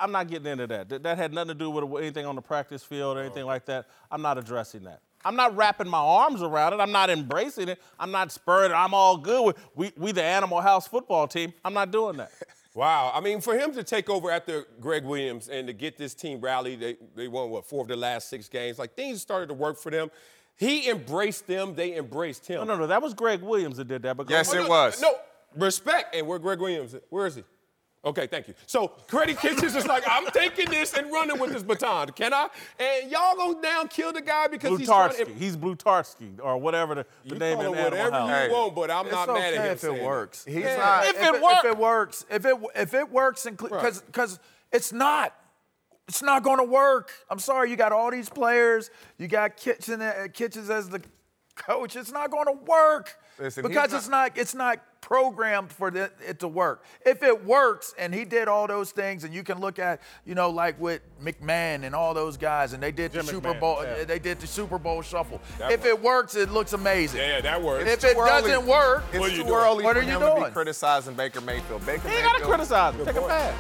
I'm not getting into that. That had nothing to do with anything on the practice field or anything like that. I'm not addressing that. I'm not wrapping my arms around it. I'm not embracing it. I'm not spurring it. I'm all good with we the Animal House football team. I'm not doing that. Wow. I mean, for him to take over after Greg Williams and to get this team rallied, they won, 4 of the last 6 games. Like, things started to work for them. He embraced them. They embraced him. No. That was Greg Williams that did that. But Yes, it was. No, respect. And where Greg Williams? Where is he? Okay, thank you. So, Freddie Kitchens is like, I'm taking this and running with this baton. Can I? And y'all go down, kill the guy because he's trying to... He's Blutarski or whatever the name call of it the whatever Animal House. you want, but I'm not mad at him if it works. He's not. If it works, if it works, because it's not going to work. I'm sorry, you got all these players, you got Kitchens as the coach. It's not going to work. Listen, because it's not programmed for it to work. If it works, and he did all those things, and you can look at, like with McMahon and all those guys, and they did the Super Bowl, they did the Super Bowl shuffle. If it works, it looks amazing. Yeah, that works. If it doesn't work, it's too early what for are you him doing? to be criticizing Baker Mayfield. He ain't got to criticize him. Take a pass.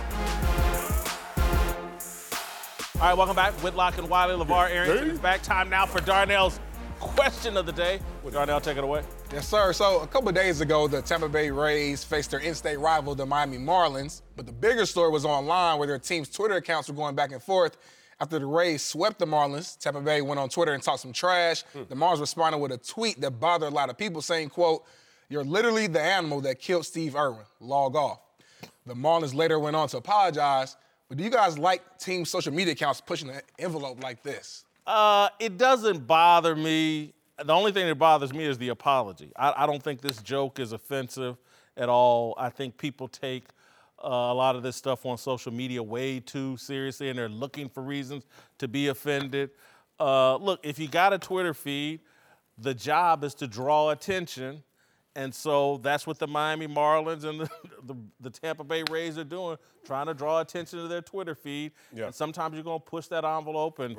All right, welcome back. Whitlock and Wiley, LeVar Arrington is back. Time now for Darnell's question of the day. Darnell, take it away. Yes, sir. So a couple of days ago, the Tampa Bay Rays faced their in-state rival, the Miami Marlins. But the bigger story was online where their team's Twitter accounts were going back and forth. After the Rays swept the Marlins, Tampa Bay went on Twitter and talked some trash. The Marlins responded with a tweet that bothered a lot of people saying, quote, "You're literally the animal that killed Steve Irwin. Log off." The Marlins later went on to apologize. But do you guys like team social media accounts pushing an envelope like this? It doesn't bother me. The only thing that bothers me is the apology. I don't think this joke is offensive at all. I think people take a lot of this stuff on social media way too seriously, and they're looking for reasons to be offended. Look, if you got a Twitter feed, the job is to draw attention, and so that's what the Miami Marlins and the Tampa Bay Rays are doing, trying to draw attention to their Twitter feed. Yeah. And sometimes you're going to push that envelope and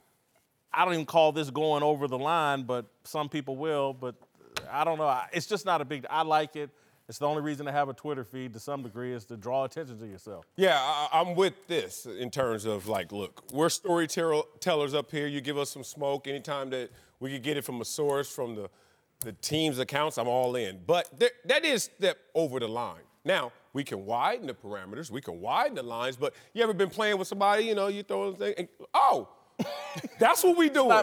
I don't even call this going over the line, but some people will. But I don't know. It's just not a big – I like it. It's the only reason to have a Twitter feed to some degree is to draw attention to yourself. Yeah, I'm with this in terms of, like, look, we're storytellers up here. You give us some smoke anytime that we could get it from a source, from the team's accounts, I'm all in. But that is step over the line. Now, we can widen the parameters. We can widen the lines. But you ever been playing with somebody, you throw a thing, and, oh – that's what we doing.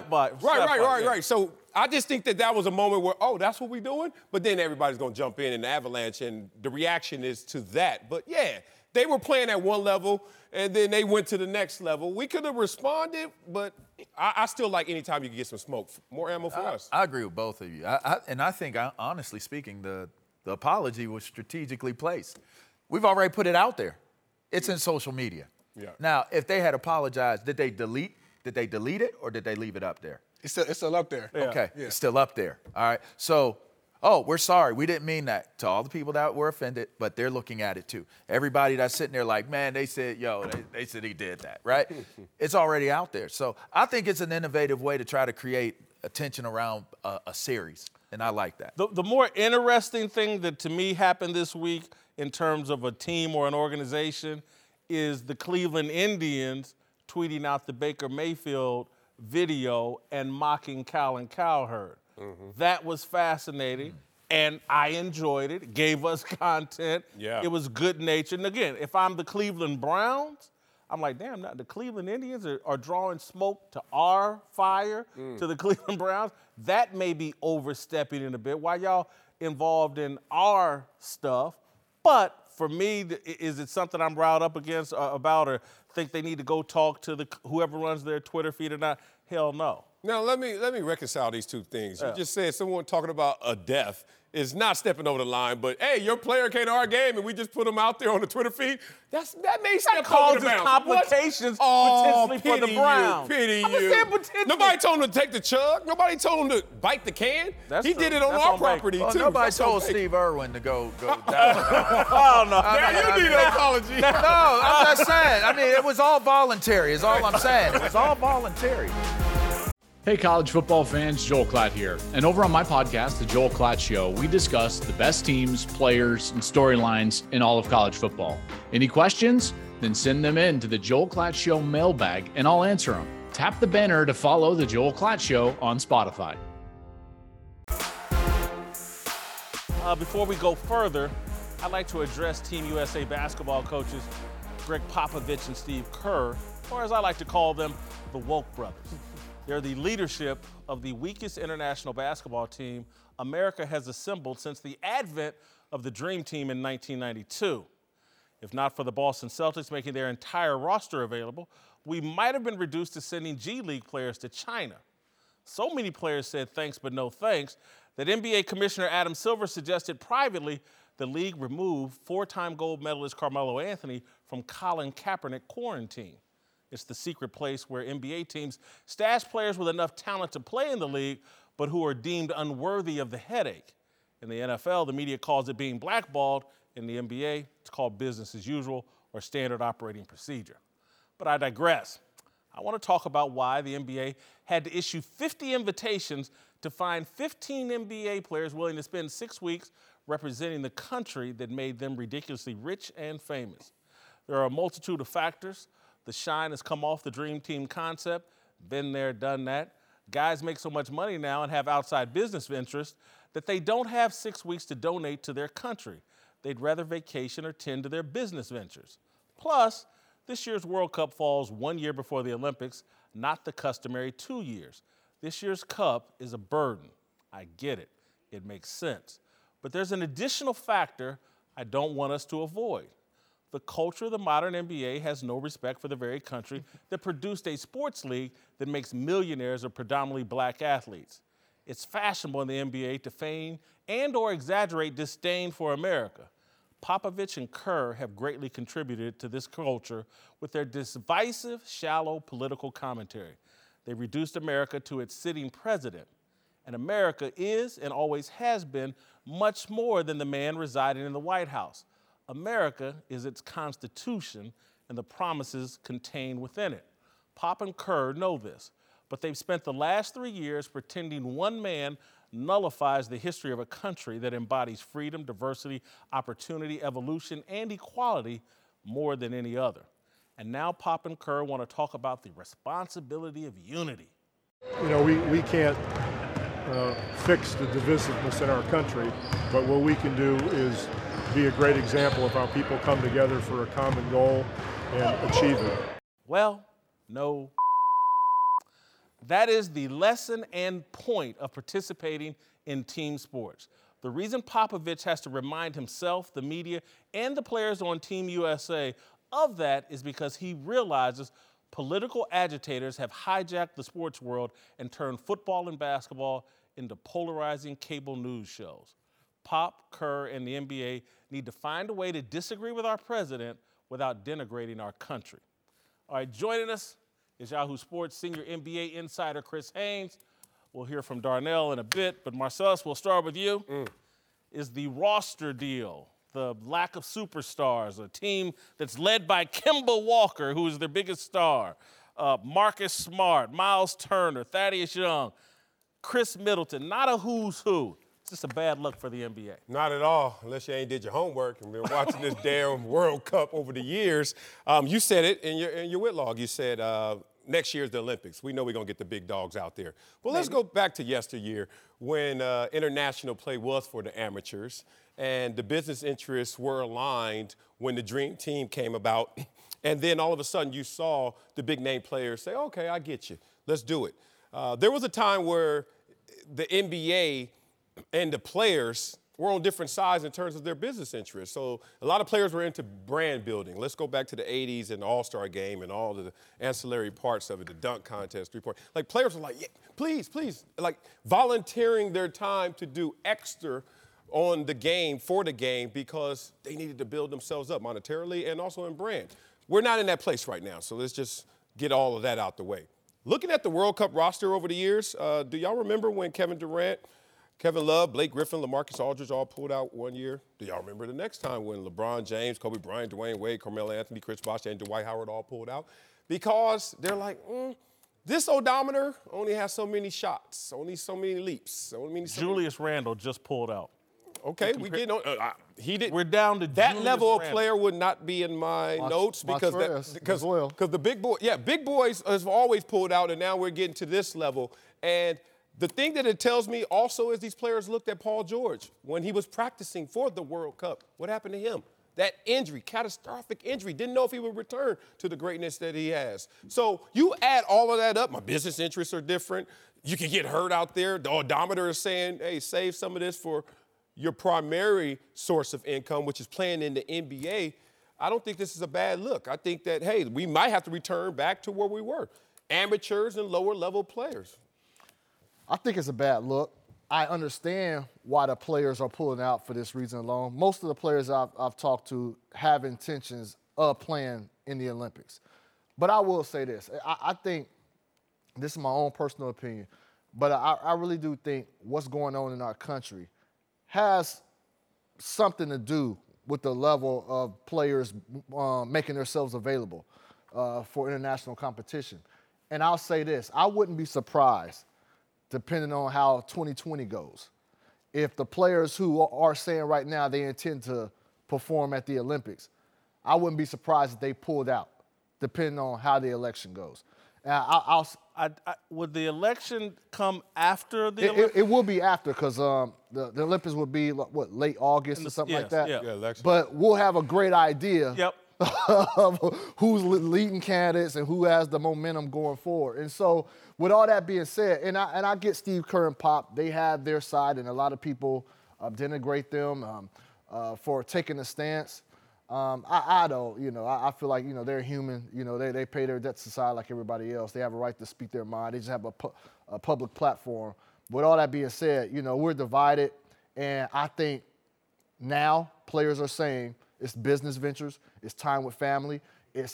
Right. So I just think that was a moment where, that's what we doing? But then everybody's going to jump in an avalanche, and the reaction is to that. But, yeah, they were playing at one level, and then they went to the next level. We could have responded, but I still like anytime you can get some smoke. More ammo for us. I agree with both of you. I think, honestly speaking, the apology was strategically placed. We've already put it out there. It's in social media. Yeah. Now, if they had apologized, did they delete it, or did they leave it up there? It's still up there. Yeah. Okay, yeah. It's still up there. All right. So, we're sorry. We didn't mean that. To all the people that were offended, but they're looking at it too. Everybody that's sitting there like, man, they said, they said he did that, right? It's already out there. So I think it's an innovative way to try to create attention around a series, and I like that. The more interesting thing that to me happened this week in terms of a team or an organization is the Cleveland Indians tweeting out the Baker Mayfield video and mocking Colin Cowherd. Mm-hmm. That was fascinating, and I enjoyed it. It gave us content. Yeah. It was good-natured. And, again, if I'm the Cleveland Browns, I'm like, damn, the Cleveland Indians are drawing smoke to our fire, to the Cleveland Browns. That may be overstepping it a bit. Why y'all involved in our stuff? But for me, is it something I'm riled up against about, or think they need to go talk to whoever runs their Twitter feed or not? Hell no. Now, let me reconcile these two things. You just said someone talking about a death is not stepping over the line, but, hey, your player came to our game and we just put him out there on the Twitter feed. That may step over the bounds. Complications potentially for the Browns. Pity you. Nobody told him to take the chug. Nobody told him to bite the can. He did it on our property, too. Nobody told Steve Irwin to go down. Oh, no. Now you need an apology. No, I'm just saying. I mean, it was all voluntary is all I'm saying. It was all voluntary. Hey, college football fans, Joel Klatt here. And over on my podcast, The Joel Klatt Show, we discuss the best teams, players, and storylines in all of college football. Any questions? Then send them in to the Joel Klatt Show mailbag and I'll answer them. Tap the banner to follow the Joel Klatt Show on Spotify. Before we go further, I'd like to address Team USA basketball coaches Greg Popovich and Steve Kerr, or as I like to call them, the Woke Brothers. They're the leadership of the weakest international basketball team America has assembled since the advent of the Dream Team in 1992. If not for the Boston Celtics making their entire roster available, we might have been reduced to sending G League players to China. So many players said thanks but no thanks that NBA Commissioner Adam Silver suggested privately the league remove four-time gold medalist Carmelo Anthony from Colin Kaepernick quarantine. It's the secret place where NBA teams stash players with enough talent to play in the league, but who are deemed unworthy of the headache. In the NFL, the media calls it being blackballed. In the NBA, it's called business as usual or standard operating procedure. But I digress. I want to talk about why the NBA had to issue 50 invitations to find 15 NBA players willing to spend 6 weeks representing the country that made them ridiculously rich and famous. There are a multitude of factors. The shine has come off the Dream Team concept. Been there, done that. Guys make so much money now and have outside business interests that they don't have 6 weeks to donate to their country. They'd rather vacation or tend to their business ventures. Plus, this year's World Cup falls 1 year before the Olympics, not the customary 2 years. This year's Cup is a burden. I get it. It makes sense. But there's an additional factor I don't want us to avoid. The culture of the modern NBA has no respect for the very country that produced a sports league that makes millionaires of predominantly black athletes. It's fashionable in the NBA to feign and or exaggerate disdain for America. Popovich and Kerr have greatly contributed to this culture with their divisive, shallow political commentary. They reduced America to its sitting president. And America is and always has been much more than the man residing in the White House. America is its Constitution and the promises contained within it. Pop and Kerr know this, but they've spent the last 3 years pretending one man nullifies the history of a country that embodies freedom, diversity, opportunity, evolution, and equality more than any other. And now Pop and Kerr want to talk about the responsibility of unity. You know, we can't fix the divisiveness in our country, but what we can do is be a great example of how people come together for a common goal and achieve it. Well, no. That is the lesson and point of participating in team sports. The reason Popovich has to remind himself, the media, and the players on Team USA of that is because he realizes political agitators have hijacked the sports world and turned football and basketball into polarizing cable news shows. Pop, Kerr, and the NBA need to find a way to disagree with our president without denigrating our country. All right, joining us is Yahoo Sports senior NBA insider Chris Haynes. We'll hear from Darnell in a bit, but Marcellus, we'll start with you. Is the roster deal, the lack of superstars, a team that's led by Kemba Walker, who is their biggest star, Marcus Smart, Miles Turner, Thaddeus Young, Chris Middleton, not a who's who. It's just a bad look for the NBA. Not at all, unless you ain't did your homework and been watching this damn World Cup over the years. You said it in your Whitlock. You said next year's the Olympics. We know we're going to get the big dogs out there. Well, let's go back to yesteryear when international play was for the amateurs and the business interests were aligned when the Dream Team came about. And then all of a sudden you saw the big name players say, okay, I get you. Let's do it. There was a time where the NBA and the players were on different sides in terms of their business interests. So a lot of players were into brand building. Let's go back to the 80s and the All-Star game and all the ancillary parts of it, the dunk contest, three-point. Like, players were like, yeah, please, like volunteering their time to do extra on the game, for the game, because they needed to build themselves up monetarily and also in brand. We're not in that place right now, so let's just get all of that out the way. Looking at the World Cup roster over the years, do y'all remember when Kevin Durant, Kevin Love, Blake Griffin, LaMarcus Aldridge all pulled out 1 year? Do y'all remember the next time when LeBron James, Kobe Bryant, Dwayne Wade, Carmelo Anthony, Chris Bosh, and Dwight Howard all pulled out? Because they're like, this odometer only has so many shots, only so many leaps. Julius Randle just pulled out. Okay, we get on. He did. We're down to that Julius level of Randle. player would not be in my notes because the big boys have always pulled out, and now we're getting to this level. And the thing that it tells me also is these players looked at Paul George when he was practicing for the World Cup. What happened to him? That injury, catastrophic injury. Didn't know if he would return to the greatness that he has. So you add all of that up. My business interests are different. You can get hurt out there. The odometer is saying, hey, save some of this for your primary source of income, which is playing in the NBA. I don't think this is a bad look. I think that, hey, we might have to return back to where we were, amateurs and lower-level players. I think it's a bad look. I understand why the players are pulling out for this reason alone. Most of the players I've talked to have intentions of playing in the Olympics. But I will say this. I think this is my own personal opinion, but I really do think what's going on in our country has something to do with the level of players making themselves available for international competition. And I'll say this. I wouldn't be surprised, depending on how 2020 goes, if the players who are saying right now they intend to perform at the Olympics, I wouldn't be surprised if they pulled out, depending on how the election goes. Would the election come after the Olympics? It will be after, because the Olympics would be, late August or something like that? Yeah, election. But we'll have a great idea Yep. of who's leading candidates and who has the momentum going forward. And so with all that being said, and I get Steve Kerr and Pop, they have their side, and a lot of people denigrate them for taking a stance. I don't, I feel like, they're human. They pay their debts aside like everybody else. They have a right to speak their mind. They just have a public platform. With all that being said, we're divided. And I think now players are saying it's business ventures. It's time with family. It's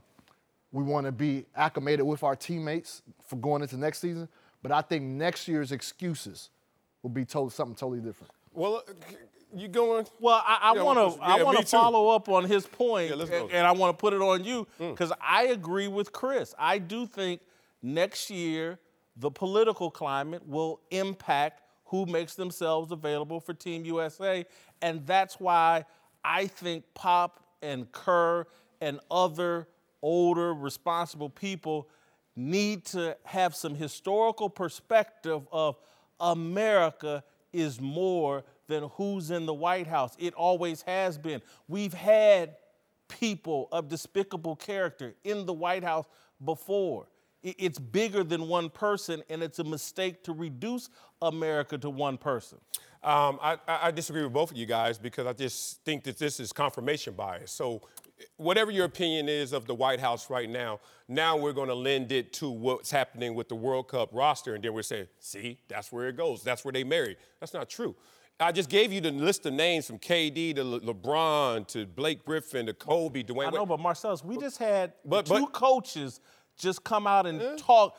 we want to be acclimated with our teammates for going into next season. But I think next year's excuses will be something totally different. Well, you going? Well, I want to follow up on his point, and I want to put it on you because I agree with Chris. I do think next year the political climate will impact who makes themselves available for Team USA, and that's why I think Pop and Kerr and other older, responsible people need to have some historical perspective of America is more than who's in the White House. It always has been. We've had people of despicable character in the White House before. It's bigger than one person, and it's a mistake to reduce America to one person. I disagree with both of you guys because I just think that this is confirmation bias. So whatever your opinion is of the White House right now we're going to lend it to what's happening with the World Cup roster, and then we're saying, see, that's where it goes. That's where they married. That's not true. I just gave you the list of names from KD to LeBron to Blake Griffin to Kobe, Dwayne. I know, but Marcellus, we just had two coaches just come out and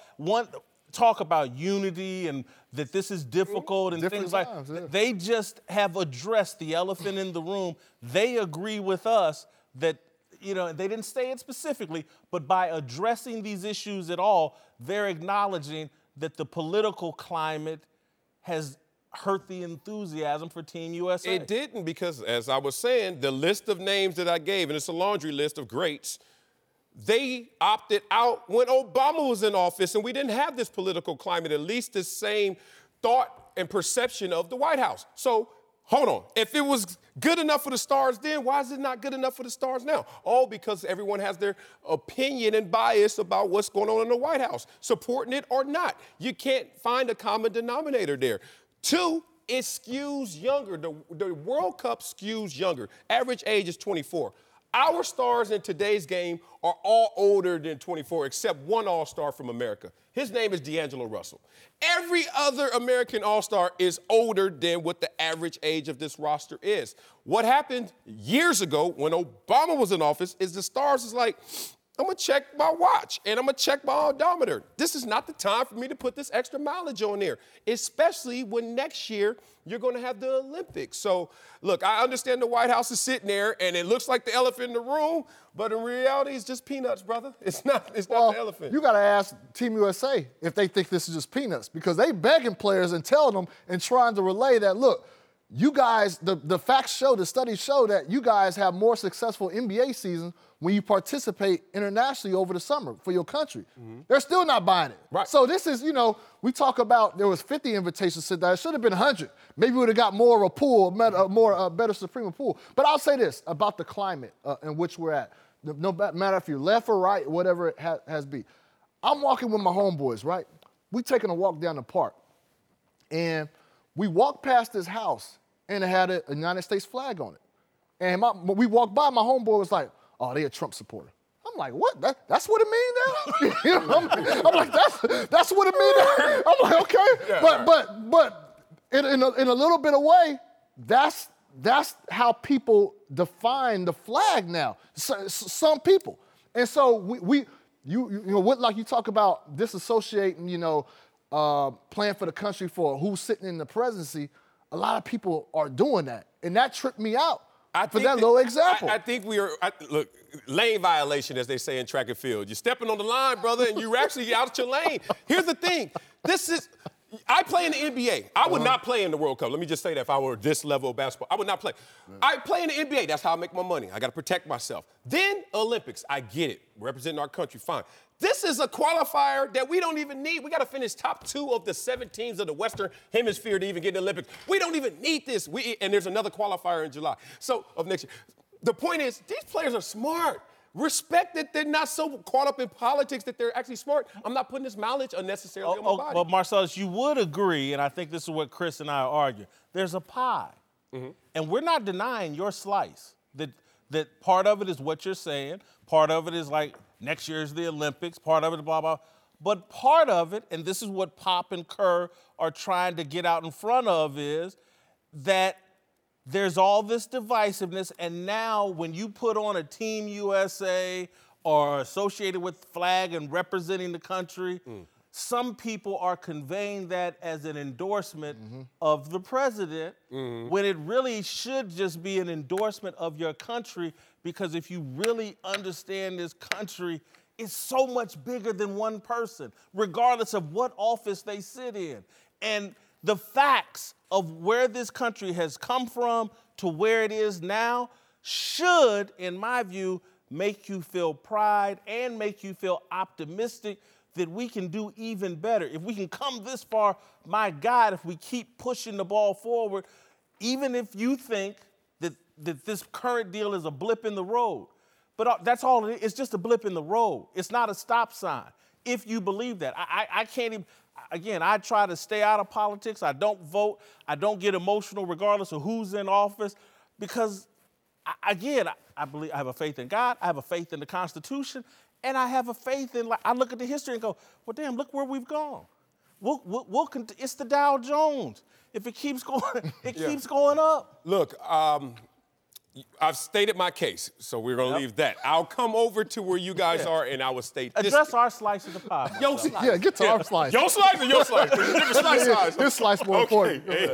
talk about unity and that this is difficult and Different things like times, yeah. They just have addressed the elephant in the room. They agree with us that, they didn't say it specifically, but by addressing these issues at all, they're acknowledging that the political climate has hurt the enthusiasm for Team USA. It didn't because, as I was saying, the list of names that I gave, and it's a laundry list of greats, they opted out when Obama was in office, and we didn't have this political climate, at least the same thought and perception of the White House. So, hold on. If it was good enough for the Stars then, why is it not good enough for the Stars now? All because everyone has their opinion and bias about what's going on in the White House, supporting it or not. You can't find a common denominator there. Two, it skews younger. The World Cup skews younger. Average age is 24. Our stars in today's game are all older than 24, except one all-star from America. His name is D'Angelo Russell. Every other American all-star is older than what the average age of this roster is. What happened years ago when Obama was in office is the Stars is like, I'm going to check my watch, and I'm going to check my odometer. This is not the time for me to put this extra mileage on there, especially when next year you're going to have the Olympics. So, look, I understand the White House is sitting there, and it looks like the elephant in the room, but in reality, it's just peanuts, brother. It's not the elephant. You got to ask Team USA if they think this is just peanuts, because they begging players and telling them and trying to relay that, look, you guys, the facts show, the studies show that you guys have more successful NBA seasons when you participate internationally over the summer for your country. They're still not buying it. Right. So this is, we talk about there was 50 invitations sent out. It should have been 100. Maybe we would have got more of a pool, better Supreme pool. But I'll say this about the climate in which we're at. No matter if you're left or right, whatever it has been. I'm walking with my homeboys, right? We taking a walk down the park. And we walked past this house, and it had a United States flag on it. And when we walked by, my homeboy was like, "Oh, they a Trump supporter." I'm like, "What? That's what it means now?" I'm like, "That's what it means now." I'm like, "Okay," yeah, but in a little bit of way, that's how people define the flag now. Some people, and so like you talk about disassociating, playing for the country for who's sitting in the presidency. A lot of people are doing that, and that tripped me out for that little example. I think look, lane violation, as they say in track and field. You're stepping on the line, brother, and you're actually out your lane. Here's the thing. I play in the NBA. I would not play in the World Cup. Let me just say that if I were this level of basketball, I would not play. I play in the NBA. That's how I make my money. I got to protect myself. Then Olympics. I get it. Representing our country, fine. This is a qualifier that we don't even need. We got to finish top 2 of the 7 teams of the Western Hemisphere to even get in the Olympics. We don't even need this. And there's another qualifier in July. So of next year. The point is, these players are smart. Respect that they're not so caught up in politics that they're actually smart. I'm not putting this mileage unnecessarily on my body. But Marcellus, you would agree, and I think this is what Chris and I are arguing. There's a pie, and we're not denying your slice. That part of it is what you're saying. Part of it is like next year's the Olympics. Part of it, blah blah. But part of it, and this is what Pop and Kerr are trying to get out in front of, is that there's all this divisiveness, and now when you put on a Team USA or associated with flag and representing the country, some people are conveying that as an endorsement of the president when it really should just be an endorsement of your country, because if you really understand this country, it's so much bigger than one person, regardless of what office they sit in. And the facts of where this country has come from to where it is now should, in my view, make you feel pride and make you feel optimistic that we can do even better. If we can come this far, my God, if we keep pushing the ball forward, even if you think that this current deal is a blip in the road. But that's all it is. It's just a blip in the road. It's not a stop sign, if you believe that. I can't even... Again, I try to stay out of politics. I don't vote. I don't get emotional regardless of who's in office, because, I believe I have a faith in God. I have a faith in the Constitution, and I have a faith in. I look at the history and go, well, damn, look where we've gone. It's the Dow Jones. If it keeps going, it keeps going up. Look, I've stated my case, so we're going to leave that. I'll come over to where you guys are, and I will state this. Address our slice of the pie. Get to our slice. Your slice or your slice? Different slice size. His slice more important. Hey.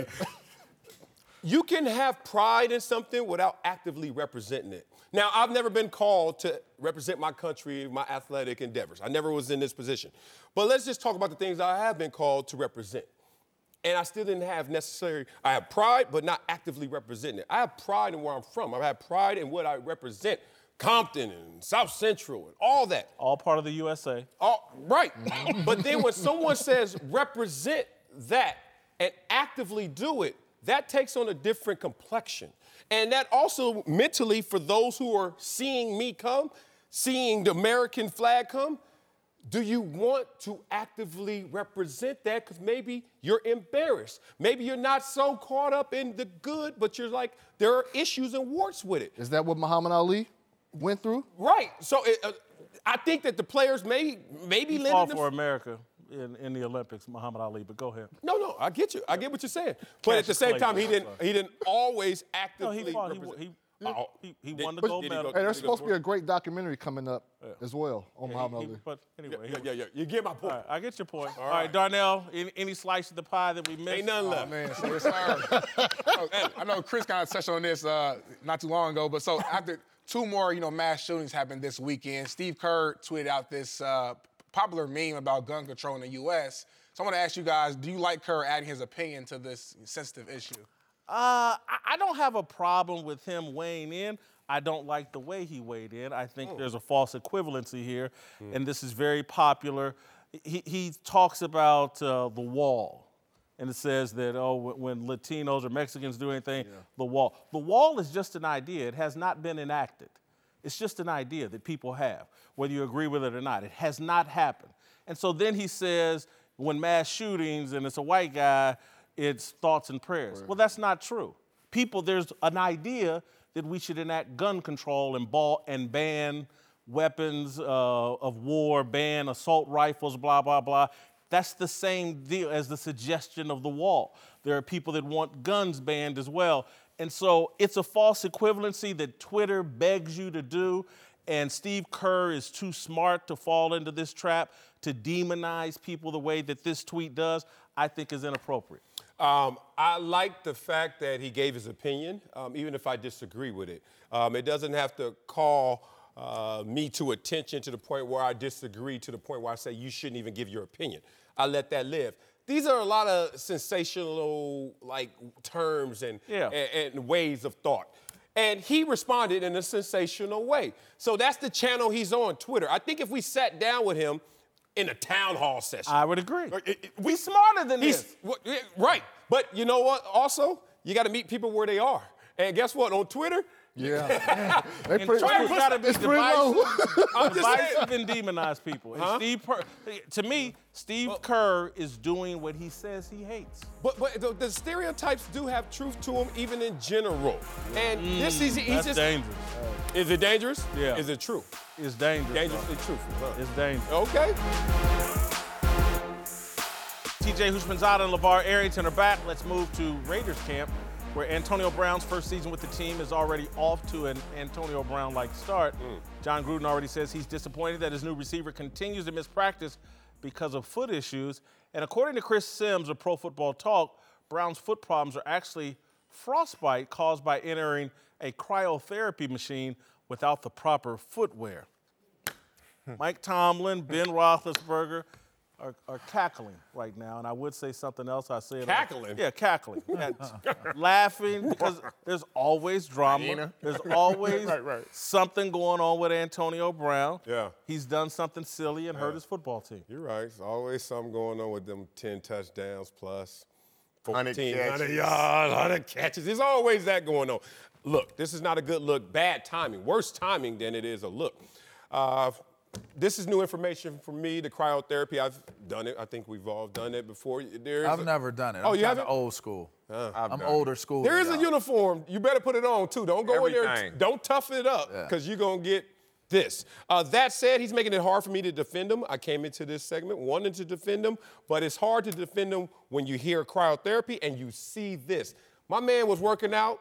You can have pride in something without actively representing it. Now, I've never been called to represent my country, my athletic endeavors. I never was in this position. But let's just talk about the things I have been called to represent. And I still didn't have I have pride, but not actively representing it. I have pride in where I'm from. I have pride in what I represent. Compton and South Central and all that. All part of the USA. Right. But then when someone says represent that and actively do it, that takes on a different complexion. And that also mentally, for those who are seeing me come, seeing the American flag come, do you want to actively represent that? Because maybe you're embarrassed. Maybe you're not so caught up in the good, but you're like, there are issues and warts with it. Is that what Muhammad Ali went through? Right. So I think that the players may be lending fought for America in the Olympics, Muhammad Ali, but go ahead. No, I get you. I get what you're saying. But at the same time, he didn't always actively represent. He won the gold medal. Hey, there's supposed to be a great documentary coming up as well on Muhammad Ali. But anyway. Yeah. You get my point. Right, I get your point. All right, Darnell, any slice of the pie that we missed? Ain't nothing left. Man, so it's hard. I know Chris kind of touched on this not too long ago, but so after 2 more, mass shootings happened this weekend, Steve Kerr tweeted out this popular meme about gun control in the U.S. So I want to ask you guys, do you like Kerr adding his opinion to this sensitive issue? I don't have a problem with him weighing in. I don't like the way he weighed in. I think there's a false equivalency here, and this is very popular. He talks about the wall, and it says that, when Latinos or Mexicans do anything, the wall. The wall is just an idea. It has not been enacted. It's just an idea that people have, whether you agree with it or not. It has not happened. And so then he says, when mass shootings and it's a white guy, it's thoughts and prayers. Well, that's not true. There's an idea that we should enact gun control and ban weapons of war, ban assault rifles, blah, blah, blah. That's the same deal as the suggestion of the wall. There are people that want guns banned as well. And so it's a false equivalency that Twitter begs you to do, and Steve Kerr is too smart to fall into this trap to demonize people the way that this tweet does, I think is inappropriate. I like the fact that he gave his opinion, even if I disagree with it. It doesn't have to call me to attention to the point where I disagree, to the point where I say you shouldn't even give your opinion. I let that live. These are a lot of sensational terms and ways of thought. And he responded in a sensational way. So that's the channel he's on, Twitter. I think if we sat down with him in a town hall session. I would agree. He's smarter than this. Right. But you know what? Also, you got to meet people where they are. And guess what? On Twitter, Yeah. Twitter's got to be divisive saying. and demonize people. And to me, Steve Kerr is doing what he says he hates. But the stereotypes do have truth to them, even in general. And he's That's just dangerous. Is it dangerous? Yeah. Is it true? It's dangerous. Dangerously truthful. Huh? It's dangerous. Okay. TJ Houshmandzadeh and LeVar Arrington are back. Let's move to Raiders camp, where Antonio Brown's first season with the team is already off to an Antonio Brown-like start. John Gruden already says he's disappointed that his new receiver continues to miss practice because of foot issues. And according to Chris Sims of Pro Football Talk, Brown's foot problems are actually frostbite caused by entering a cryotherapy machine without the proper footwear. Mike Tomlin, Ben Roethlisberger are cackling right now, and I would say something else. I say it. Cackling? Yeah, cackling. Laughing because there's always drama. There's always something going on with Antonio Brown. Yeah. He's done something silly and hurt his football team. You're right. There's always something going on with them 10 touchdowns plus 100 100 yards, 100 catches. There's always that going on. Look, this is not a good look. Bad timing. Worse timing than it is a look. This is new information for me, the cryotherapy. I've done it. I think we've all done it before. I've never done it. Oh, I'm you haven't? old school. I'm done older school. There is a uniform. You better put it on, too. Don't go in there. Everything. Don't tough it up because you're going to get this. That said, he's making it hard for me to defend him. I came into this segment wanting to defend him, but it's hard to defend him when you hear cryotherapy and you see this. My man was working out.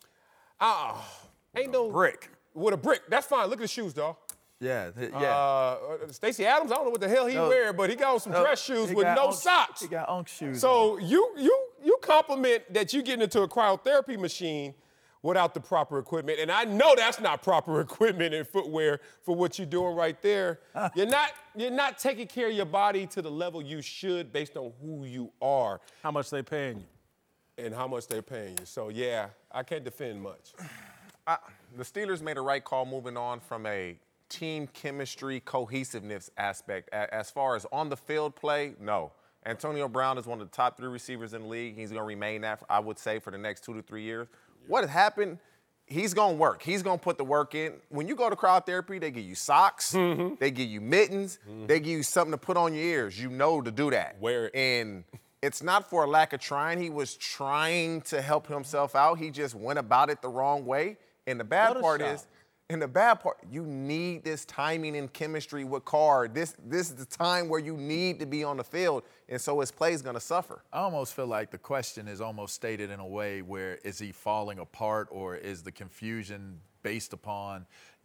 Ain't no brick. With a brick. That's fine. Look at the shoes, dog. Yeah. Stacey Adams, I don't know what the hell he wear, but he got on some dress shoes with no socks. He got unk shoes. So you compliment that you getting into a cryotherapy machine without the proper equipment, and I know that's not proper equipment and footwear for what you're doing right there. You're not taking care of your body to the level you should based on who you are. How much they paying you? And how much they're paying you. So yeah, I can't defend much. The Steelers made a right call moving on from a team chemistry, cohesiveness aspect. As far as on the field play, no. Antonio Brown is one of the top 3 receivers in the league. He's going to remain that, I would say, for the next 2 to 3 years. What has happened, he's going to work. He's going to put the work in. When you go to cryotherapy, they give you socks. They give you mittens. They give you something to put on your ears. You know to do that. Wear it. And it's not for a lack of trying. He was trying to help himself out. He just went about it the wrong way. And the bad part is, you need this timing and chemistry with Carr. This is the time where you need to be on the field, and so his play's going to suffer. I almost feel like the question is almost stated in a way where is he falling apart, or is the confusion based upon,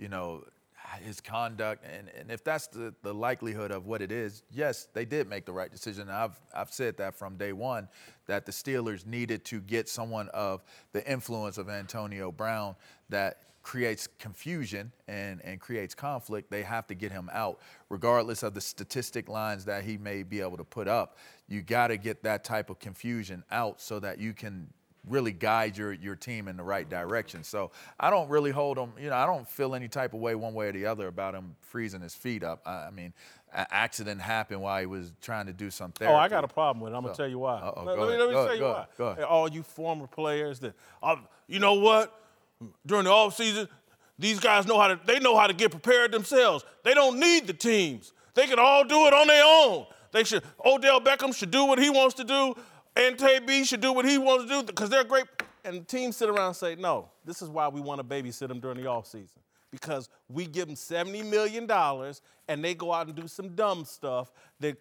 his conduct? And if that's the likelihood of what it is, yes, they did make the right decision. I've said that from day one, that the Steelers needed to get someone of the influence of Antonio Brown that creates confusion and creates conflict. They have to get him out. Regardless of the statistic lines that he may be able to put up, you got to get that type of confusion out so that you can really guide your team in the right direction. So I don't really hold him, I don't feel any type of way one way or the other about him freezing his feet up. I mean, an accident happened while he was trying to do some therapy. Oh, I got a problem with it. I'm going to tell you why. Let me tell you why. Go ahead. All you former players that, you know what? During the offseason, these guys know how to get prepared themselves. They don't need the teams. They can all do it on their own. Odell Beckham should do what he wants to do. Ante B should do what he wants to do because they're great. And the team sit around and say, no, this is why we want to babysit them during the offseason. Because we give them $70 million and they go out and do some dumb stuff that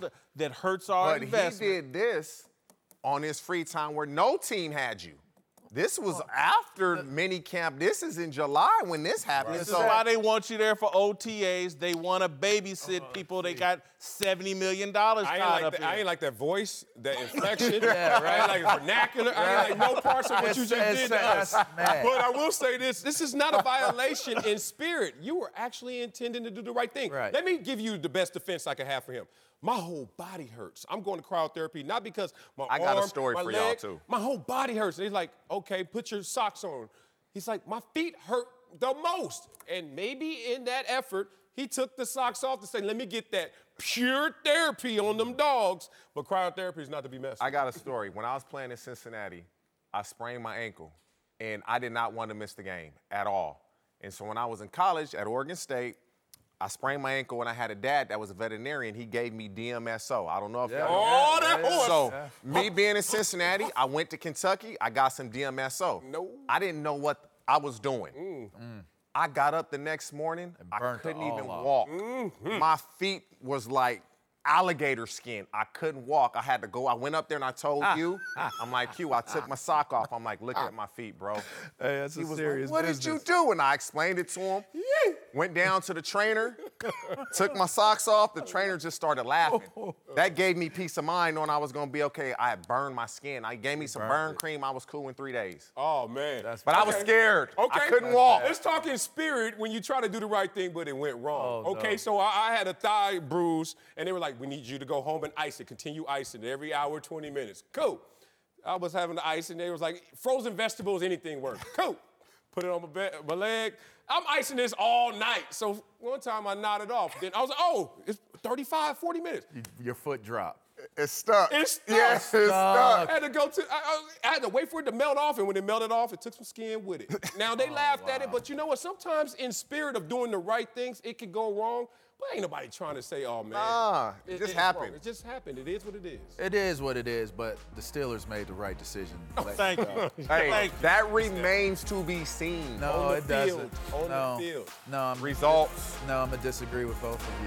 hurts our investment. But he did this on his free time where no team had you. This was after minicamp. This is in July when this happened. This is why they want you there for OTAs. They want to babysit people. They got $70 million tied up in. I ain't like that voice, that inflection. Yeah, right. I ain't like the vernacular. I ain't like no parts of what you just did to us. But I will say this is not a violation in spirit. You were actually intending to do the right thing. Right. Let me give you the best defense I can have for him. My whole body hurts. I'm going to cryotherapy, not because my arm, got a story for leg, y'all, too. My whole body hurts. And he's like, okay, put your socks on. He's like, my feet hurt the most. And maybe in that effort, he took the socks off to say, let me get that pure therapy on them dogs. But cryotherapy is not to be messed with. I got a story. When I was playing in Cincinnati, I sprained my ankle, and I did not want to miss the game at all. And so when I was in college at Oregon State, I sprained my ankle, and I had a dad that was a veterinarian. He gave me DMSO. I don't know if y'all know. So me being in Cincinnati, I went to Kentucky. I got some DMSO. I didn't know what I was doing. I got up the next morning. I couldn't even walk. My feet was like alligator skin. I couldn't walk. I had to go. I went up there and I told Q, I'm like, Q, I took my sock off. I'm like, look at my feet, bro. Hey, that's he a was serious like, what business. did you do? And I explained it to him. Went down to the trainer, took my socks off. The trainer just started laughing. That gave me peace of mind knowing I was going to be okay. I had burned my skin. I gave me some burn cream. I was cool in 3 days. Oh, man. But I was scared. I couldn't walk. Let's talk in spirit when you try to do the right thing, but it went wrong. So I had a thigh bruise, and they were like, we need you to go home and ice it. Continue icing it every hour, 20 minutes. Cool. I was having the ice, and they was like, frozen vegetables, anything works. Cool. Put it on my leg. I'm icing this all night. So one time I nodded off. Then I was like, oh, it's 35, 40 minutes. Your foot dropped. It's stuck. It's stuck. Yes, it's stuck. I had to go to, I had to wait for it to melt off, and when it melted off, it took some skin with it. Now, they laughed at it, but you know what? Sometimes in spirit of doing the right things, it can go wrong. But ain't nobody trying to say, oh, man. Nah, it just happened. Wrong. It just happened. It is what it is. It is what it is, but the Steelers made the right decision. Thank you. Hey, that remains to be seen. No, it doesn't. On the field. No, Results. No, I'm going to disagree with both of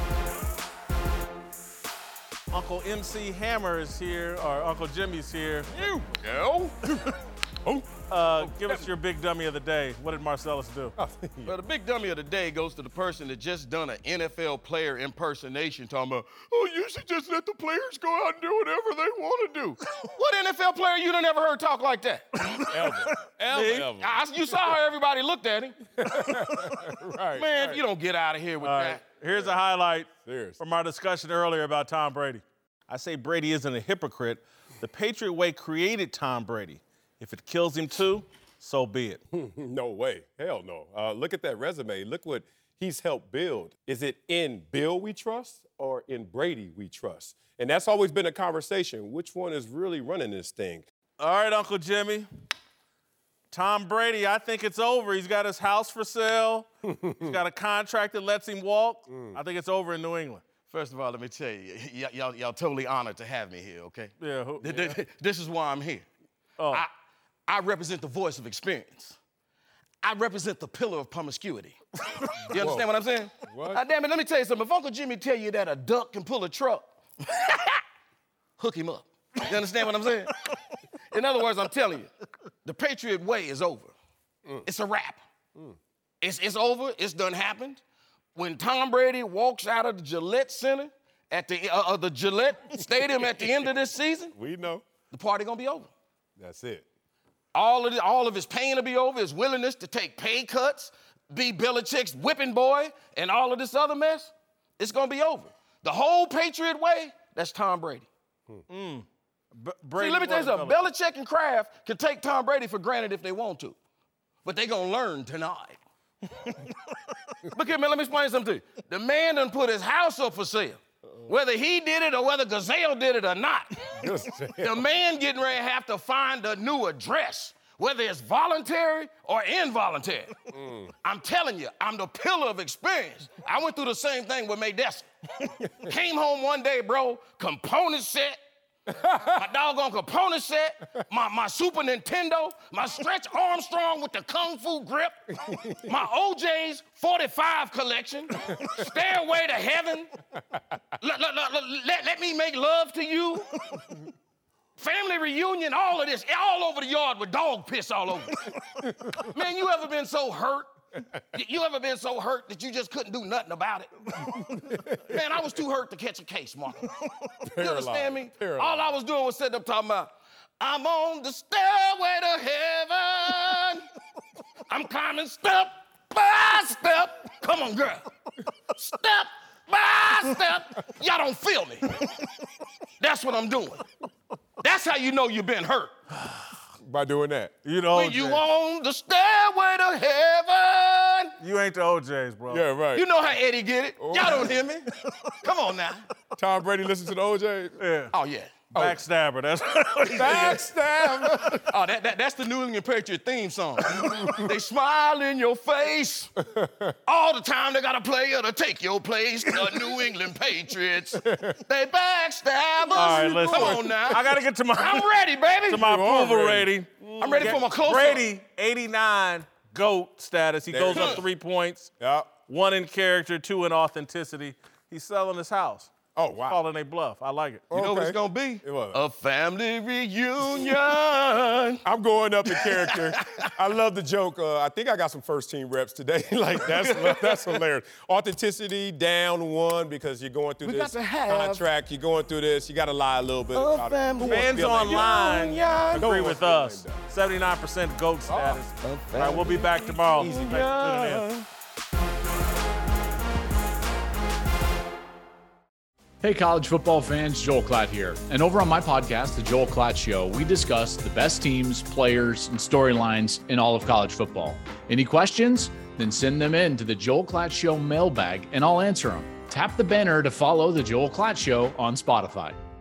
you. Uncle MC Hammer is here, or Uncle Jimmy's here. You go. Give us your big dummy of the day. What did Marcellus do? Well, the big dummy of the day goes to the person that just done an NFL player impersonation talking about, oh, you should just let the players go out and do whatever they want to do. What NFL player you done ever heard talk like that? Ever. You saw how everybody looked at him. Man, you don't get out of here with that. Here's a highlight from our discussion earlier about Tom Brady. I say Brady isn't a hypocrite. The Patriot Way created Tom Brady. If it kills him too, so be it. No way. Hell no. Look at that resume. Look what he's helped build. Is it in Bill we trust or in Brady we trust? And that's always been a conversation. Which one is really running this thing? All right, Uncle Jimmy. Tom Brady, I think it's over. He's got his house for sale. He's got a contract that lets him walk. I think it's over in New England. First of all, let me tell you, y'all totally honored to have me here, okay? Yeah. This is why I'm here. Oh. I represent the voice of experience. I represent the pillar of promiscuity. You understand what I'm saying? What? Damn it, let me tell you something. If Uncle Jimmy tell you that a duck can pull a truck, hook him up. You understand what I'm saying? In other words, I'm telling you, the Patriot Way is over. It's a wrap. It's over. It's done happened. When Tom Brady walks out of the Gillette Center at the Gillette Stadium at the end of this season, we know the party gonna be over. That's it. All of his pain will be over, his willingness to take pay cuts, be Belichick's whipping boy, and all of this other mess, it's gonna be over. The whole Patriot Way, that's Tom Brady. See, let me tell you something. Belichick and Kraft can take Tom Brady for granted if they want to, but they're going to learn tonight. Look at me, let me explain something to you. The man done put his house up for sale. Whether he did it or whether Gazelle did it or not, the man getting ready to have to find a new address, whether it's voluntary or involuntary. I'm telling you, I'm the pillar of experience. I went through the same thing with Maydessa. Came home one day, bro, component set, my doggone component set, my Super Nintendo, my Stretch Armstrong with the Kung Fu grip, my OJ's 45 collection, Stairway to Heaven, let me make love to you, family reunion, all of this, all over the yard with dog piss all over. Man, you ever been so hurt? You ever been so hurt that you just couldn't do nothing about it? Man, I was too hurt to catch a case, Mark. You understand me? All I was doing was sitting up talking about, I'm on the stairway to heaven. I'm climbing step by step. Come on, girl. Step by step. Y'all don't feel me. That's what I'm doing. That's how you know you've been hurt. By doing that. You know, when you on the stairway to heaven. You ain't the OJs, bro. Yeah, right. You know how Eddie get it. Y'all don't hear me. Come on now. Tom Brady listens to the OJ? Yeah. Oh, yeah. Backstabber. That's Backstabber. Oh, that's the New England Patriot theme song. They smile in your face. All the time they got a player to take your place. The New England Patriots. They backstabbers. All right, listen. Come on now. I got to get to my... I'm ready, baby. To my approval rating. I'm ready for my close-up. Brady, 89, GOAT status. He goes up 3 points. Yeah. 1 in character, 2 in authenticity. He's selling his house. Oh, wow. Calling a bluff. I like it. You know what it's going to be? What? A family reunion. I'm going up in character. I love the joke. I think I got some first-team reps today. Like, that's hilarious. Authenticity down 1 because you're going through this contract. You're going through this. You got to lie a little bit about it. Fans online agree with us. 79% GOAT status. All right, we'll be back tomorrow. Thanks for tuning in. Hey, college football fans, Joel Klatt here. And over on my podcast, The Joel Klatt Show, we discuss the best teams, players, and storylines in all of college football. Any questions? Then send them in to The Joel Klatt Show mailbag, and I'll answer them. Tap the banner to follow The Joel Klatt Show on Spotify.